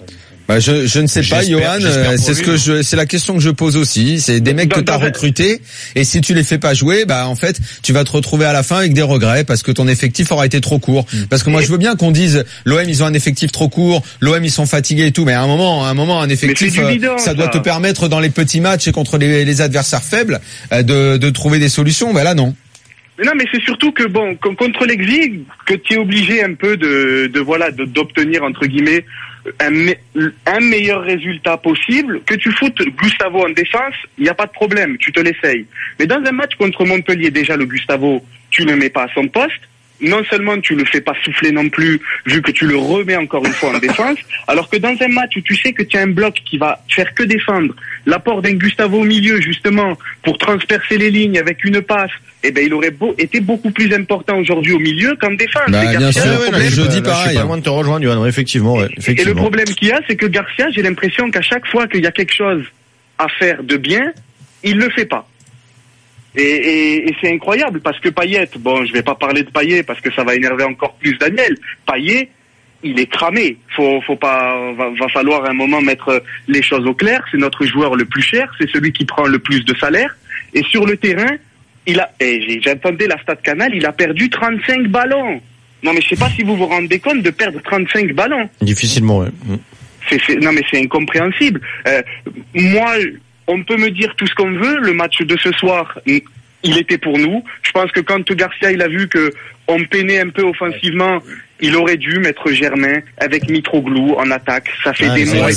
Bah je ne sais pas, Johan. C'est la question que je pose aussi. C'est des mecs que t'as recrutés, et si tu les fais pas jouer, bah en fait tu vas te retrouver à la fin avec des regrets parce que ton effectif aura été trop court. Parce que moi je veux bien qu'on dise l'OM ils ont un effectif trop court, l'OM ils sont fatigués et tout, mais à un moment un effectif ça doit te permettre dans les petits matchs et contre les adversaires faibles de trouver des solutions. Bah là non. Mais non, mais c'est surtout que contre l'Exig, que tu es obligé un peu d'obtenir entre guillemets un meilleur résultat possible, que tu foutes Gustavo en défense, il n'y a pas de problème, tu te l'essayes. Mais dans un match contre Montpellier, déjà le Gustavo, tu ne le mets pas à son poste. Non seulement tu le fais pas souffler non plus, vu que tu le remets encore une fois en défense, alors que dans un match où tu sais que tu as un bloc qui va faire que défendre, l'apport d'un Gustavo au milieu justement pour transpercer les lignes avec une passe, il aurait été beaucoup plus important aujourd'hui au milieu qu'en défense. Bien sûr, je dis pareil. Je suis pas loin de te rejoindre, Johan, effectivement. Et le problème qu'il y a, c'est que Garcia, j'ai l'impression qu'à chaque fois qu'il y a quelque chose à faire de bien, il le fait pas. Et c'est incroyable parce que Payet, je vais pas parler de Payet parce que ça va énerver encore plus Daniel. Payet, il est cramé. Va falloir à un moment mettre les choses au clair. C'est notre joueur le plus cher, c'est celui qui prend le plus de salaire. Et sur le terrain, j'entendais la Stade Canal, il a perdu 35 ballons. Non mais je sais pas si vous vous rendez compte de perdre 35 ballons. Difficilement, ouais. Non mais c'est incompréhensible. Moi, on peut me dire tout ce qu'on veut, le match de ce soir, il était pour nous. Je pense que quand Garcia, il a vu que on peinait un peu offensivement, il aurait dû mettre Germain avec Mitroglou en attaque. Ça fait des mois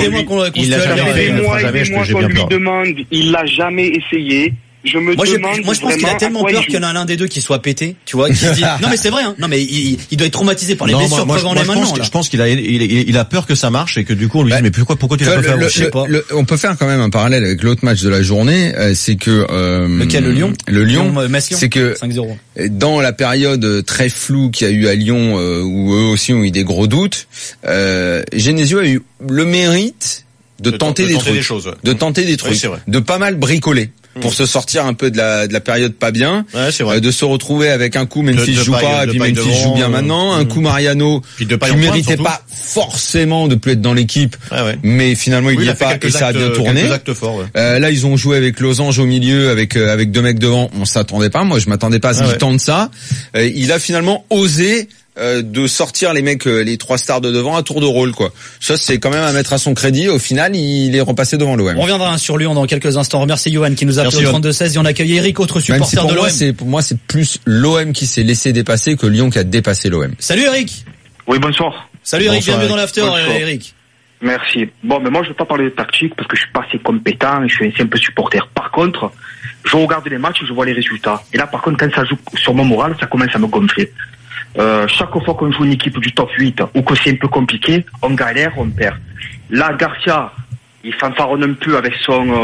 qu'on lui demande, il l'a jamais essayé. Moi je pense qu'il a tellement peur qu'il y en a l'un des deux qui soit pété, tu vois, qui se dit non mais c'est vrai hein. Non mais il doit être traumatisé par les blessures devant les mains. Je pense qu'il a peur que ça marche et que du coup on lui dit mais pourquoi tu l'as pas fait avant, je sais pas. On peut faire quand même un parallèle avec l'autre match de la journée, c'est que lequel, le Lyon, c'est que 5-0. Dans la période très floue qu'il y a eu à Lyon où eux aussi ont eu des gros doutes, Genesio a eu le mérite de tenter des trucs, de tenter des trucs, de pas mal bricoler. Pour se sortir un peu de la période pas bien, de se retrouver avec un coup Memphis joue pas et puis Memphis joue bien maintenant, un coup Mariano qui méritait pas forcément de plus être dans l'équipe, mais finalement il y est pas et ça a bien tourné. Là ils ont joué avec Losange au milieu avec deux mecs devant, on s'attendait pas, moi je m'attendais pas à ce qu'il tente ça. Il a finalement osé de sortir les mecs, les trois stars de devant à tour de rôle, quoi. Ça, c'est quand même à mettre à son crédit. Au final, il est repassé devant l'OM. On reviendra sur Lyon dans quelques instants. Remercie Johan qui nous a appelé au 32-16 et on accueille Eric, autre supporter de l'OM. Pour moi, c'est plus l'OM qui s'est laissé dépasser que Lyon qui a dépassé l'OM. Salut Eric. Oui, bonsoir. Salut Eric, bienvenue dans l'after, Eric. Merci. Mais moi, je vais pas parler de tactique parce que je suis pas assez compétent et je suis un simple supporter. Par contre, je regarde les matchs et je vois les résultats. Et là, par contre, quand ça joue sur mon moral, ça commence à me gonfler. Chaque fois qu'on joue une équipe du top 8 ou que c'est un peu compliqué, on galère, on perd. Là, Garcia, il fanfaronne un peu avec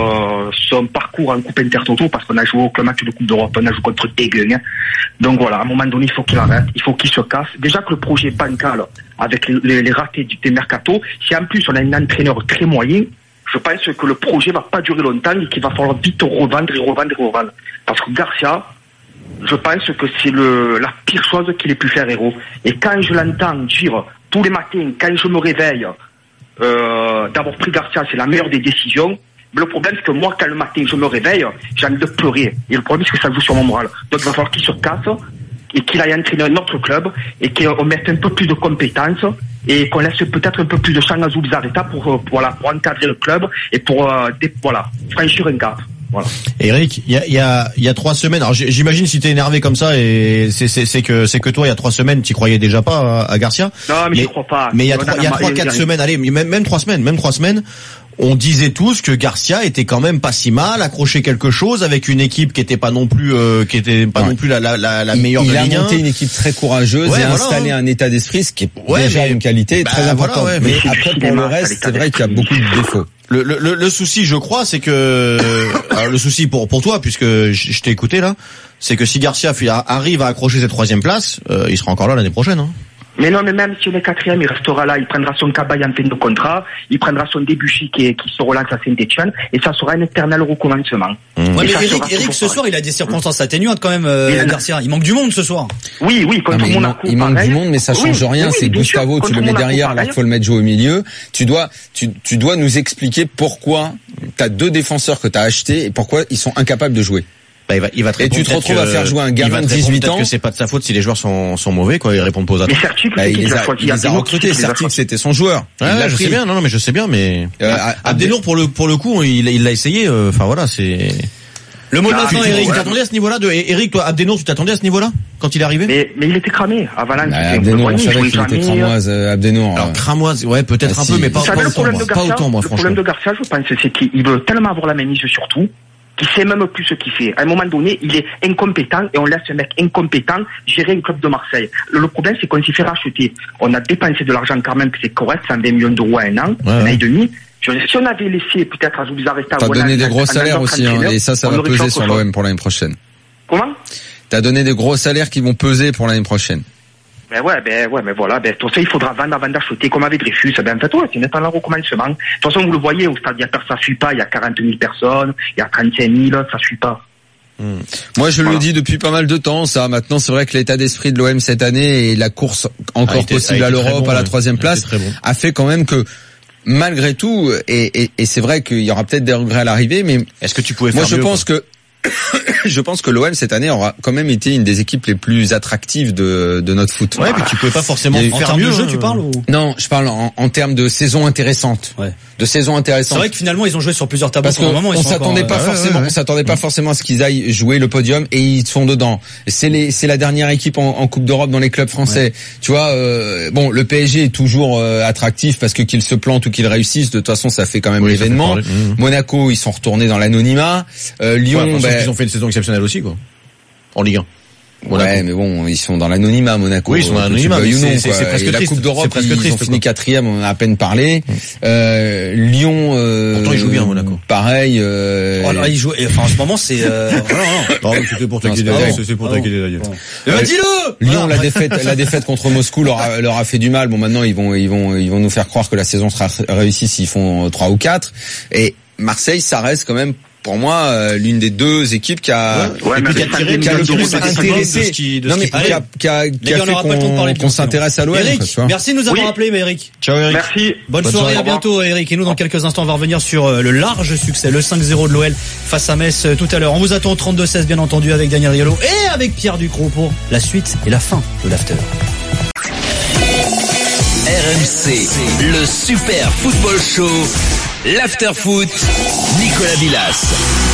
son parcours en Coupe Intertoto parce qu'on a joué aucun match de Coupe d'Europe, on a joué contre Tegun. Donc voilà, à un moment donné, il faut qu'il arrête, il faut qu'il se casse. Déjà que le projet est bancal avec les ratés du mercato, si en plus on a un entraîneur très moyen, je pense que le projet va pas durer longtemps et qu'il va falloir vite revendre. Parce que Garcia, je pense que c'est la pire chose qu'il ait pu faire, héros. Et quand je l'entends dire tous les matins, quand je me réveille, d'avoir pris Garcia, c'est la meilleure des décisions. Mais le problème, c'est que moi, quand le matin je me réveille, j'ai envie de pleurer. Et le problème, c'est que ça joue sur mon moral. Donc il va falloir qu'il se casse et qu'il aille entraîner un autre club et qu'on mette un peu plus de compétences et qu'on laisse peut-être un peu plus de champ à Zubizarreta pour encadrer le club et pour franchir un cap. Voilà. Eric, il y a 3 semaines. Alors j'imagine si t'es énervé comme ça et c'est que toi il y a 3 semaines t'y croyais déjà pas à Garcia. Non mais je crois pas. Mais il y a 3-4 semaines, allez, même 3 semaines, on disait tous que Garcia était quand même pas si mal, accroché quelque chose avec une équipe qui était pas non plus la meilleure de Ligue 1. Il a monté une équipe très courageuse et installé un état d'esprit, ce qui est déjà une qualité très importante. Mais après pour le reste, c'est vrai qu'il y a beaucoup de défauts. Le souci, je crois, c'est que le souci pour toi, puisque je t'ai écouté là, c'est que si Garcia arrive à accrocher cette 3e place, il sera encore là l'année prochaine. Hein. Mais non, mais même si on est 4e, il restera là, il prendra son cabaye en fin de contrat, il prendra son Debuchy qui se relance à Saint-Etienne, et ça sera un éternel recommencement. Ouais, mais Eric, ce soir, il a des circonstances atténuantes quand même, Garcia. Il manque du monde ce soir. Oui, contre Monaco. Il manque du monde, mais ça change rien. C'est Gustavo, tu le mets derrière alors qu'il faut le mettre jouer au milieu. Tu dois nous expliquer pourquoi t'as 2 défenseurs que t'as achetés et pourquoi ils sont incapables de jouer. Il va te et tu te retrouves à faire jouer un gamin de 18 ans. Que c'est pas de sa faute si les joueurs sont mauvais, quoi. Ils répondent pas aux attentes. Il les a recrutés. Certic, c'était son joueur. Je sais bien. Non, mais je sais bien, mais Abdenour pour le coup, il l'a essayé. Enfin voilà, c'est. Le mot de la fin, Eric. Tu t'attendais à ce niveau-là Eric, toi, Abdenour, tu t'attendais à ce niveau-là quand il est arrivé? Mais il était cramé. À Valence, Abdenour, on savait qu'il était cramoise. Abdenour. Alors cramoise, ouais, peut-être un peu, mais pas autant. Pas autant, moi, franchement. Le problème de Garcia, je pense, c'est qu'il veut tellement avoir la mainmise sur tout. Qui sait même plus ce qu'il fait. À un moment donné, il est incompétent et on laisse un mec incompétent gérer le club de Marseille. Le problème, c'est qu'on s'y fait racheter. On a dépensé de l'argent quand même, que c'est correct, 120 millions d'euros à un an, un an et demi. Si on avait laissé peut-être à Zubizarreta... T'as donné des gros salaires aussi, hein, et ça va peser sur l'OM pour l'année prochaine. Comment? T'as donné des gros salaires qui vont peser pour l'année prochaine. Mais voilà, tout ça, il faudra vendre avant d'acheter, comme avec Dreyfus. En fait, c'est un éternel recommencement. De toute façon, vous le voyez, au stade, ça suit pas, il y a 40 000 personnes, il y a 35 000, ça suit pas. Moi, je le dis depuis pas mal de temps, ça. Maintenant, c'est vrai que l'état d'esprit de l'OM cette année et la course encore possible à l'Europe, à la 3e place, a fait quand même que, malgré tout, et c'est vrai qu'il y aura peut-être des regrets à l'arrivée, mais est-ce que tu pouvais faire mieux, je pense que l'OM cette année aura quand même été une des équipes les plus attractives de notre foot. Ouais, puis tu pouvais pas forcément faire mieux. En termes de jeu, tu parles ou... Non, je parle en termes de saison intéressante. Ouais. De saison intéressante. C'est vrai que finalement ils ont joué sur plusieurs tableaux. Parce qu'on s'attendait pas forcément, on s'attendait pas forcément à ce qu'ils aillent jouer le podium et ils sont dedans. C'est la dernière équipe en Coupe d'Europe dans les clubs français. Ouais. Tu vois, bon, le PSG est toujours attractif parce que qu'ils se plantent ou qu'ils réussissent, de toute façon ça fait quand même l'événement. Monaco, ils sont retournés dans l'anonymat. Lyon, ils ont fait une saison exceptionnelle aussi, quoi. En Ligue 1. Monaco. Ouais, mais bon, ils sont dans l'anonymat, Monaco. Oui, ils sont dans l'anonymat. C'est presque triste. La Coupe d'Europe, ils ont fini 4e, on en a à peine parlé. Lyon, pourtant, ils jouent bien, Monaco. Pareil, alors, ils jouent, enfin, en ce moment, c'est, non, c'était pour t'inquiéter d'ailleurs. Dis-le! Lyon, la défaite contre Moscou leur a fait du mal. Bon, maintenant, ils vont nous faire croire que la saison sera réussie s'ils font 3 ou 4. Et Marseille, ça reste quand même, pour moi, l'une des 2 équipes qui a le plus intéressé, qui a fait qu'on s'intéresse à l'OM. Eric, merci de nous avoir appelé, Eric. Ciao, Eric. Merci. Bonne soirée, à bientôt, Eric. Et nous, dans quelques instants, on va revenir sur le large succès, le 5-0 de l'OL face à Metz tout à l'heure. On vous attend au 32-16, bien entendu, avec Daniel Riolo et avec Pierre Ducrot pour la suite et la fin de l'after. RMC, le Super Football Show. L'After Foot, Nicolas Villas.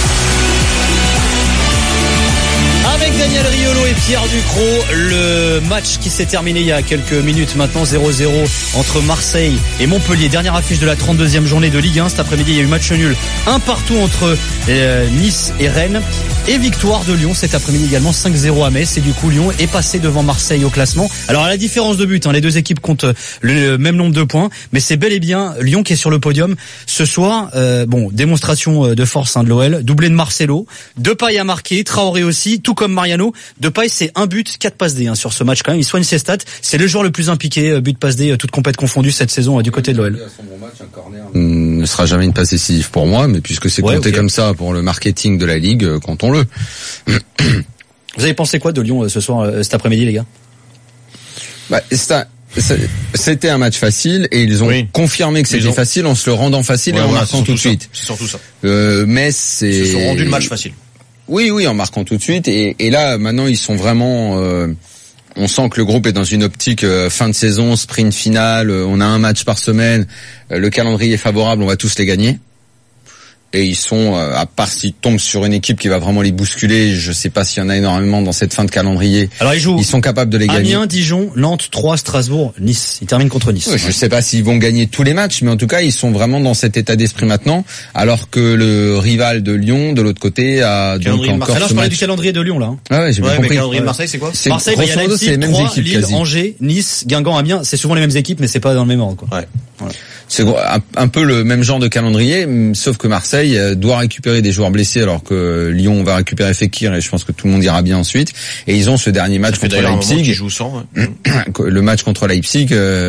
Avec Daniel Riolo et Pierre Ducrot, le match qui s'est terminé il y a quelques minutes maintenant, 0-0 entre Marseille et Montpellier. Dernière affiche de la 32e journée de Ligue 1. Cet après-midi, il y a eu match nul, un partout entre Nice et Rennes. Et victoire de Lyon cet après-midi également, 5-0 à Metz. Et du coup, Lyon est passé devant Marseille au classement. Alors, à la différence de but, les 2 équipes comptent le même nombre de points. Mais c'est bel et bien Lyon qui est sur le podium ce soir. Bon, démonstration de force de l'OL. Doublé de Marcelo. Depay a marqué, Traoré aussi, tout comme Mariano. Depay, c'est 1 but, 4 passes D sur ce match quand même. Il soigne ses stats. C'est le joueur le plus impliqué, but, passe D, toutes compètes confondues cette saison du côté de l'OL. Ne sera jamais une passe décisive pour moi, mais puisque c'est compté comme ça pour le marketing de la Ligue, comptons-le. Vous avez pensé quoi de Lyon ce soir, cet après-midi, les gars? C'était un match facile et ils ont confirmé que c'était facile en se le rendant facile et en marquant tout de suite. C'est surtout ça. Mais ils se sont rendus le match facile. Oui, en marquant tout de suite et là maintenant ils sont vraiment. On sent que le groupe est dans une optique fin de saison, sprint final. On a un match par semaine. Le calendrier est favorable, on va tous les gagner. Et ils sont, à part s'ils tombent sur une équipe qui va vraiment les bousculer, je sais pas s'il y en a énormément dans cette fin de calendrier. Alors ils sont capables de les gagner. Amiens, Dijon, Nantes, 3, Strasbourg, Nice. Ils terminent contre Nice. Oui, je sais pas s'ils vont gagner tous les matchs, mais en tout cas ils sont vraiment dans cet état d'esprit maintenant, alors que le rival de Lyon, de l'autre côté, a donc encore alors je parlais du calendrier de Lyon là. Ah ouais, j'ai bien compris. Mais le calendrier de Marseille, c'est quoi? Marseille, il y a Leipzig, 3, Lille, Angers, Nice, Guingamp, Amiens. C'est souvent les mêmes équipes, mais c'est pas dans le même ordre, quoi. Ouais. De C'est un peu le même genre de calendrier, sauf que Marseille doit récupérer des joueurs blessés alors que Lyon va récupérer Fekir et je pense que tout le monde ira bien ensuite. Et ils ont ce dernier match contre Leipzig. Joue sans, ouais. Le match contre Leipzig.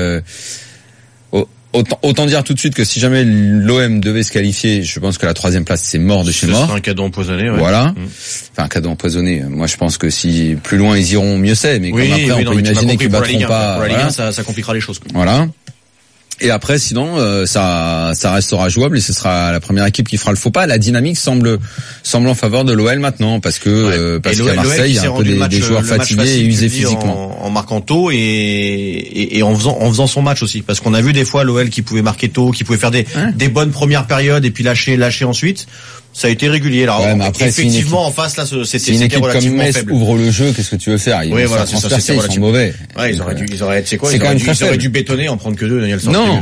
Autant dire tout de suite que si jamais l'OM devait se qualifier, je pense que la 3e place c'est mort de chez mort. C'est un cadeau empoisonné. Ouais. Voilà. Enfin un cadeau empoisonné. Moi je pense que si plus loin ils iront, mieux c'est. Mais comme après on peut imaginer qu'ils battront pas. Pour la Ligue 1, ça compliquera les choses. Voilà. Et après, sinon, ça restera jouable et ce sera la première équipe qui fera le faux pas. La dynamique semble en faveur de l'OL maintenant parce qu'à Marseille, il y a un peu des joueurs fatigués et usés physiquement. En marquant tôt et en faisant son match aussi. Parce qu'on a vu des fois l'OL qui pouvait marquer tôt, qui pouvait faire des bonnes premières périodes et puis lâcher ensuite. Ça a été régulier. Alors, mais après, effectivement, en face, là, c'était une équipe relativement comme Metz faible. Ouvre le jeu, qu'est-ce que tu veux faire? Ils sont mauvais. Ouais, ils auraient dû bétonner, en prendre que 2, Daniel. Non.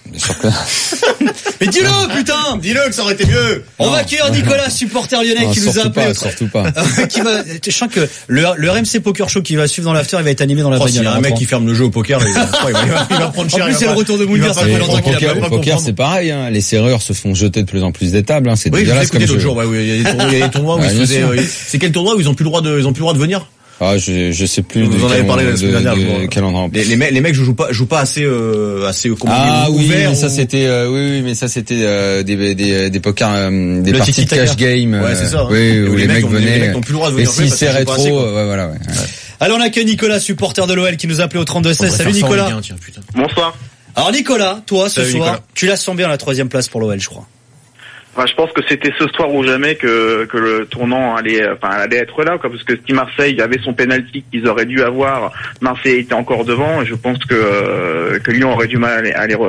Mais dis-le, putain! Dis-le que ça aurait été mieux! On va accueillir Nicolas, supporter lyonnais, qui nous a appelé. Surtout pas. Je sens que le RMC Poker Show qui va suivre dans l'after, il va être animé dans la bagnole. Il y a un mec qui ferme le jeu au poker, il va prendre cher. En plus, c'est le retour de Moulin, ça fait longtemps qu'il a pas. Au poker, c'est pareil, hein. Les serrures se font jeter de plus en plus des tables, hein. C'est dégueulasse comme jeu. L'autre jour, il y a des tournois où ils faisaient, c'est quel tournoi où ils ont plus le droit de venir? Ah, je sais plus. Vous en avez parlé la semaine dernière. Quel endroit. Les mecs jouent pas assez ouvert. Mais ça c'était mais ça c'était des pokers, des parties de cash game. Ouais, c'est ça. Oui, où les mecs venaient. N'ont plus le droit de venir. Et si c'est rétro, voilà. Alors on accueille Nicolas, supporter de l'OL, qui nous a appelé au 32-16. Salut Nicolas. Bonsoir. Alors Nicolas, toi ce soir, tu la sens bien la 3e place pour l'OL, je crois. Enfin, je pense que c'était ce soir ou jamais que le tournant allait être là, quoi, parce que si Marseille avait son penalty qu'ils auraient dû avoir, Marseille était encore devant, et je pense que Lyon aurait du mal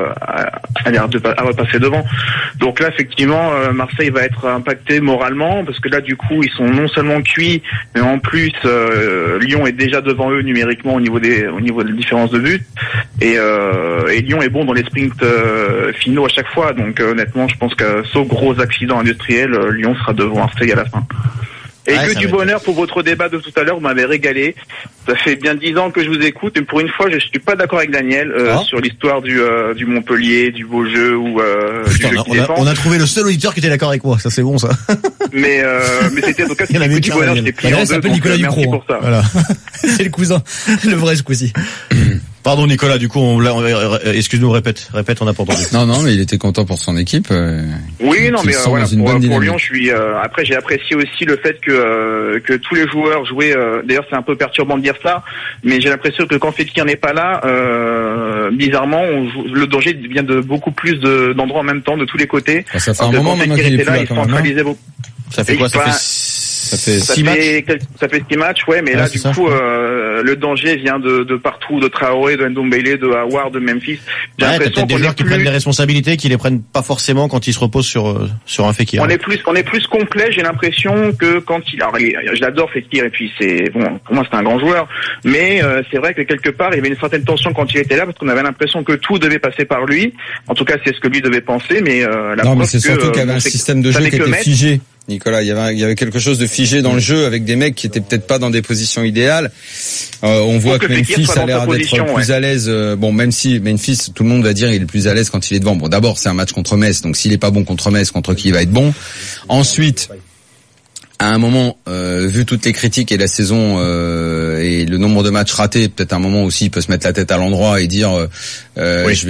à repasser devant. Donc là, effectivement, Marseille va être impacté moralement, parce que là, du coup, ils sont non seulement cuits, mais en plus, Lyon est déjà devant eux numériquement au niveau de la différence de but, et Lyon est bon dans les sprints finaux à chaque fois. Donc honnêtement, je pense que sauf gros accident industriel, Lyon sera devant Marseille à la fin. Et que du bonheur pour votre débat de tout à l'heure, vous m'avez régalé. Ça fait bien 10 ans que je vous écoute, et pour une fois, je suis pas d'accord avec Daniel sur l'histoire du Montpellier, du beau jeu ou du jeu qui défend. On a trouvé le seul auditeur qui était d'accord avec moi, ça c'est bon ça. Mais c'était en tout cas que du bonheur, j'étais pris en deux. s'appelle Nicolas Dupro, pour ça. Voilà. C'est le cousin, le vrai ce coup-ci. Pardon Nicolas, du coup, excuse-nous, répète, on n'a pas entendu. Non, mais il était content pour son équipe. Oui, non, mais voilà, pour Lyon, après j'ai apprécié aussi le fait que tous les joueurs jouaient. D'ailleurs, c'est un peu perturbant de dire ça, mais j'ai l'impression que quand Fekir n'est pas là, bizarrement, le danger vient de beaucoup plus d'endroits en même temps, de tous les côtés. Ça fait un moment maintenant qu'il est plus là, quand même. Ça fait quoi? Ça fait 6 matchs. Ça fait 6 matchs, ouais, mais là, du coup, le danger vient de partout, de Traoré, de Ndombele, de Aouar, de Memphis. J'ai l'impression des joueurs qui prennent des responsabilités, qui les prennent pas forcément quand ils se reposent sur un Fekir. On est plus complet, j'ai l'impression que quand alors, je l'adore Fekir, et puis pour moi c'est un grand joueur, mais c'est vrai que quelque part, il y avait une certaine tension quand il était là, parce qu'on avait l'impression que tout devait passer par lui. En tout cas, c'est ce que lui devait penser, mais mais c'est surtout qu'il y avait un système de jeu qui était figé. Nicolas, il y avait quelque chose de figé dans le jeu avec des mecs qui étaient peut-être pas dans des positions idéales. On voit que Memphis a l'air d'être plus à l'aise. Bon, même si Memphis, tout le monde va dire il est plus à l'aise quand il est devant. Bon, d'abord c'est un match contre Metz, donc s'il est pas bon contre Metz, contre qui il va être bon. Ensuite, à un moment, vu toutes les critiques et la saison et le nombre de matchs ratés, peut-être un moment aussi il peut se mettre la tête à l'endroit et dire je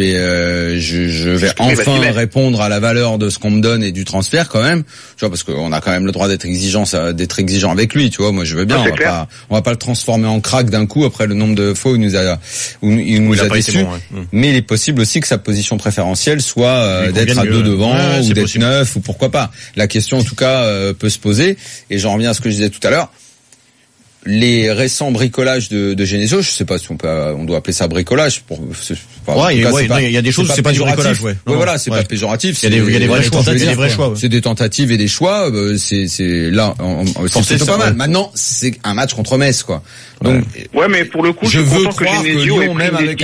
vais enfin répondre à la valeur de ce qu'on me donne et du transfert quand même. Tu vois, parce qu'on a quand même le droit d'être exigeant avec lui. Tu vois, moi je veux bien. On va pas le transformer en crack d'un coup après le nombre de fois où il nous a déçus. Mais il est possible aussi que sa position préférentielle soit d'être à 2 devant ou d'être 9 ou pourquoi pas. La question en tout cas peut se poser. Et j'en reviens à ce que je disais tout à l'heure. Les récents bricolages de Genesio, je sais pas si on doit appeler ça bricolage. Il y a des choses, c'est pas du bricolage, ouais. Voilà, c'est pas péjoratif. Il y a des vrais choix. C'est des tentatives et des choix. C'est là, c'est plutôt pas mal. Maintenant, c'est un match contre Metz, quoi. Donc, ouais, mais pour le coup, je veux croire que Lyon, même avec un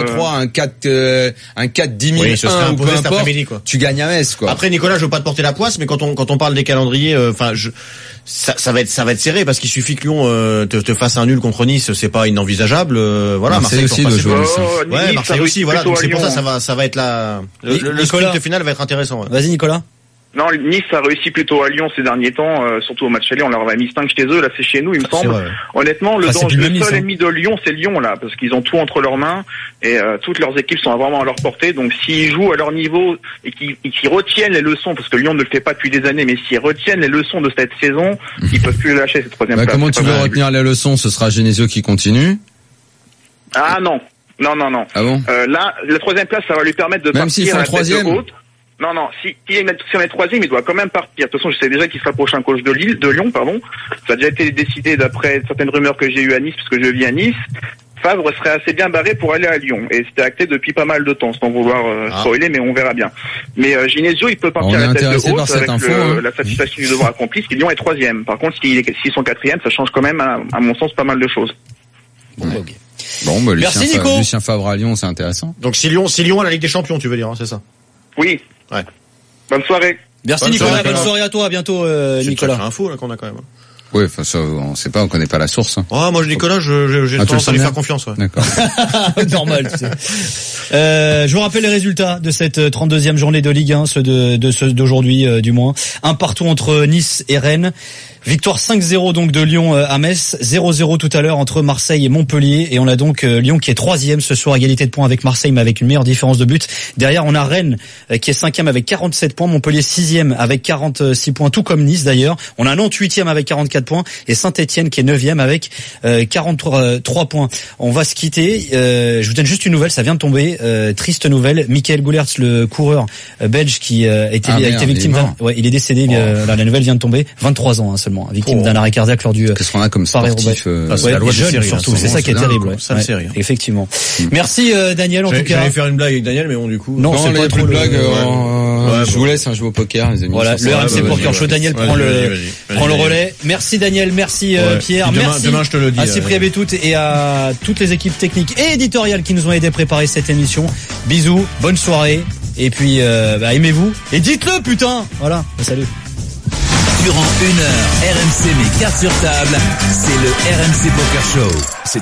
4-3-3, un 4-10-000-1 ou peu importe, tu gagnes à Metz, quoi. Après, Nicolas, je veux pas te porter la poisse, mais quand on parle des calendriers, ça va être serré parce qu'il suffit que Lyon te fasse un nul contre Nice, c'est pas inenvisageable. Voilà, Marseille aussi doit jouer. Ouais, Marseille aussi. Voilà, donc c'est pour ça va être le sprint final va être intéressant. Ouais. Vas-y Nicolas. Non, Nice a réussi plutôt à Lyon ces derniers temps, surtout au match aller, on leur avait mis 5 chez eux, là c'est chez nous il me semble. Vrai. Honnêtement, le seul ennemi de Lyon c'est Lyon là, parce qu'ils ont tout entre leurs mains et toutes leurs équipes sont vraiment à leur portée, donc s'ils jouent à leur niveau et qu'ils retiennent les leçons, parce que Lyon ne le fait pas depuis des années, mais s'ils retiennent les leçons de cette saison, ils peuvent plus lâcher cette troisième place. Comment tu veux retenir les leçons? Ce sera Genesio qui continue? Ah non. Ah bon? Là, la troisième place ça va lui permettre de même partir s'ils sont à la troisième. Non, si on est troisième, il doit quand même partir. De toute façon, je sais déjà qu'il sera le prochain coach de Lyon, pardon. Ça a déjà été décidé d'après certaines rumeurs que j'ai eues à Nice, parce que je vis à Nice. Favre serait assez bien barré pour aller à Lyon. Et c'était acté depuis pas mal de temps, sans vouloir spoiler, mais on verra bien. Mais Genesio, il peut partir à la tête de haute avec la satisfaction du devoir accompli, parce que Lyon est troisième. Par contre, s'ils sont quatrième, ça change quand même, à mon sens, pas mal de choses. Bon, Lucien Favre à Lyon, c'est intéressant. Donc si Lyon a la Ligue des Champions, tu veux dire, hein, c'est ça? Oui. Ouais. Bonne soirée. Merci Nicolas, bonne soirée à toi, à bientôt Nicolas. C'est info là qu'on a quand même. Oui, enfin ça, on sait pas, on connaît pas la source. Hein. Ah, moi Nicolas, j'ai tendance à lui faire confiance. Ouais. D'accord. Normal. Tu sais. Je vous rappelle les résultats de cette 32e journée de Ligue 1, ceux d'aujourd'hui du moins. Un partout entre Nice et Rennes. Victoire 5-0 donc de Lyon à Metz, 0-0 tout à l'heure entre Marseille et Montpellier, et on a donc Lyon qui est 3e ce soir, égalité de points avec Marseille mais avec une meilleure différence de but. Derrière on a Rennes qui est 5e avec 47 points, Montpellier 6e avec 46 points, tout comme Nice d'ailleurs. On a Nantes 8e avec 44 points et Saint-Etienne qui est 9e avec 43 points. On va se quitter, je vous donne juste une nouvelle, ça vient de tomber, triste nouvelle. Michael Goulertz, le coureur belge qui a été victime il est décédé, la nouvelle vient de tomber, 23 ans seulement, victime d'un arrêt cardiaque lors du qu'est-ce qu'on a comme sportif c'est la loi des séries, surtout, c'est ça qui est terrible. Ça c'est série. Effectivement. Merci Daniel en tout cas. J'allais faire une blague avec Daniel mais bon du coup non c'est pas trop une blague. Je vous laisse jouer au poker les amis. Voilà, le RMC Poker Show, Daniel prend le relais. Merci Daniel, merci Pierre, merci demain je te le dis, à Cyprien Bétout et à toutes les équipes techniques et éditoriales qui nous ont aidé à préparer cette émission. Bisous, bonne soirée et puis aimez-vous et dites-le putain. Voilà, salut. Durant 1 heure, RMC met cartes sur table, c'est le RMC Poker Show.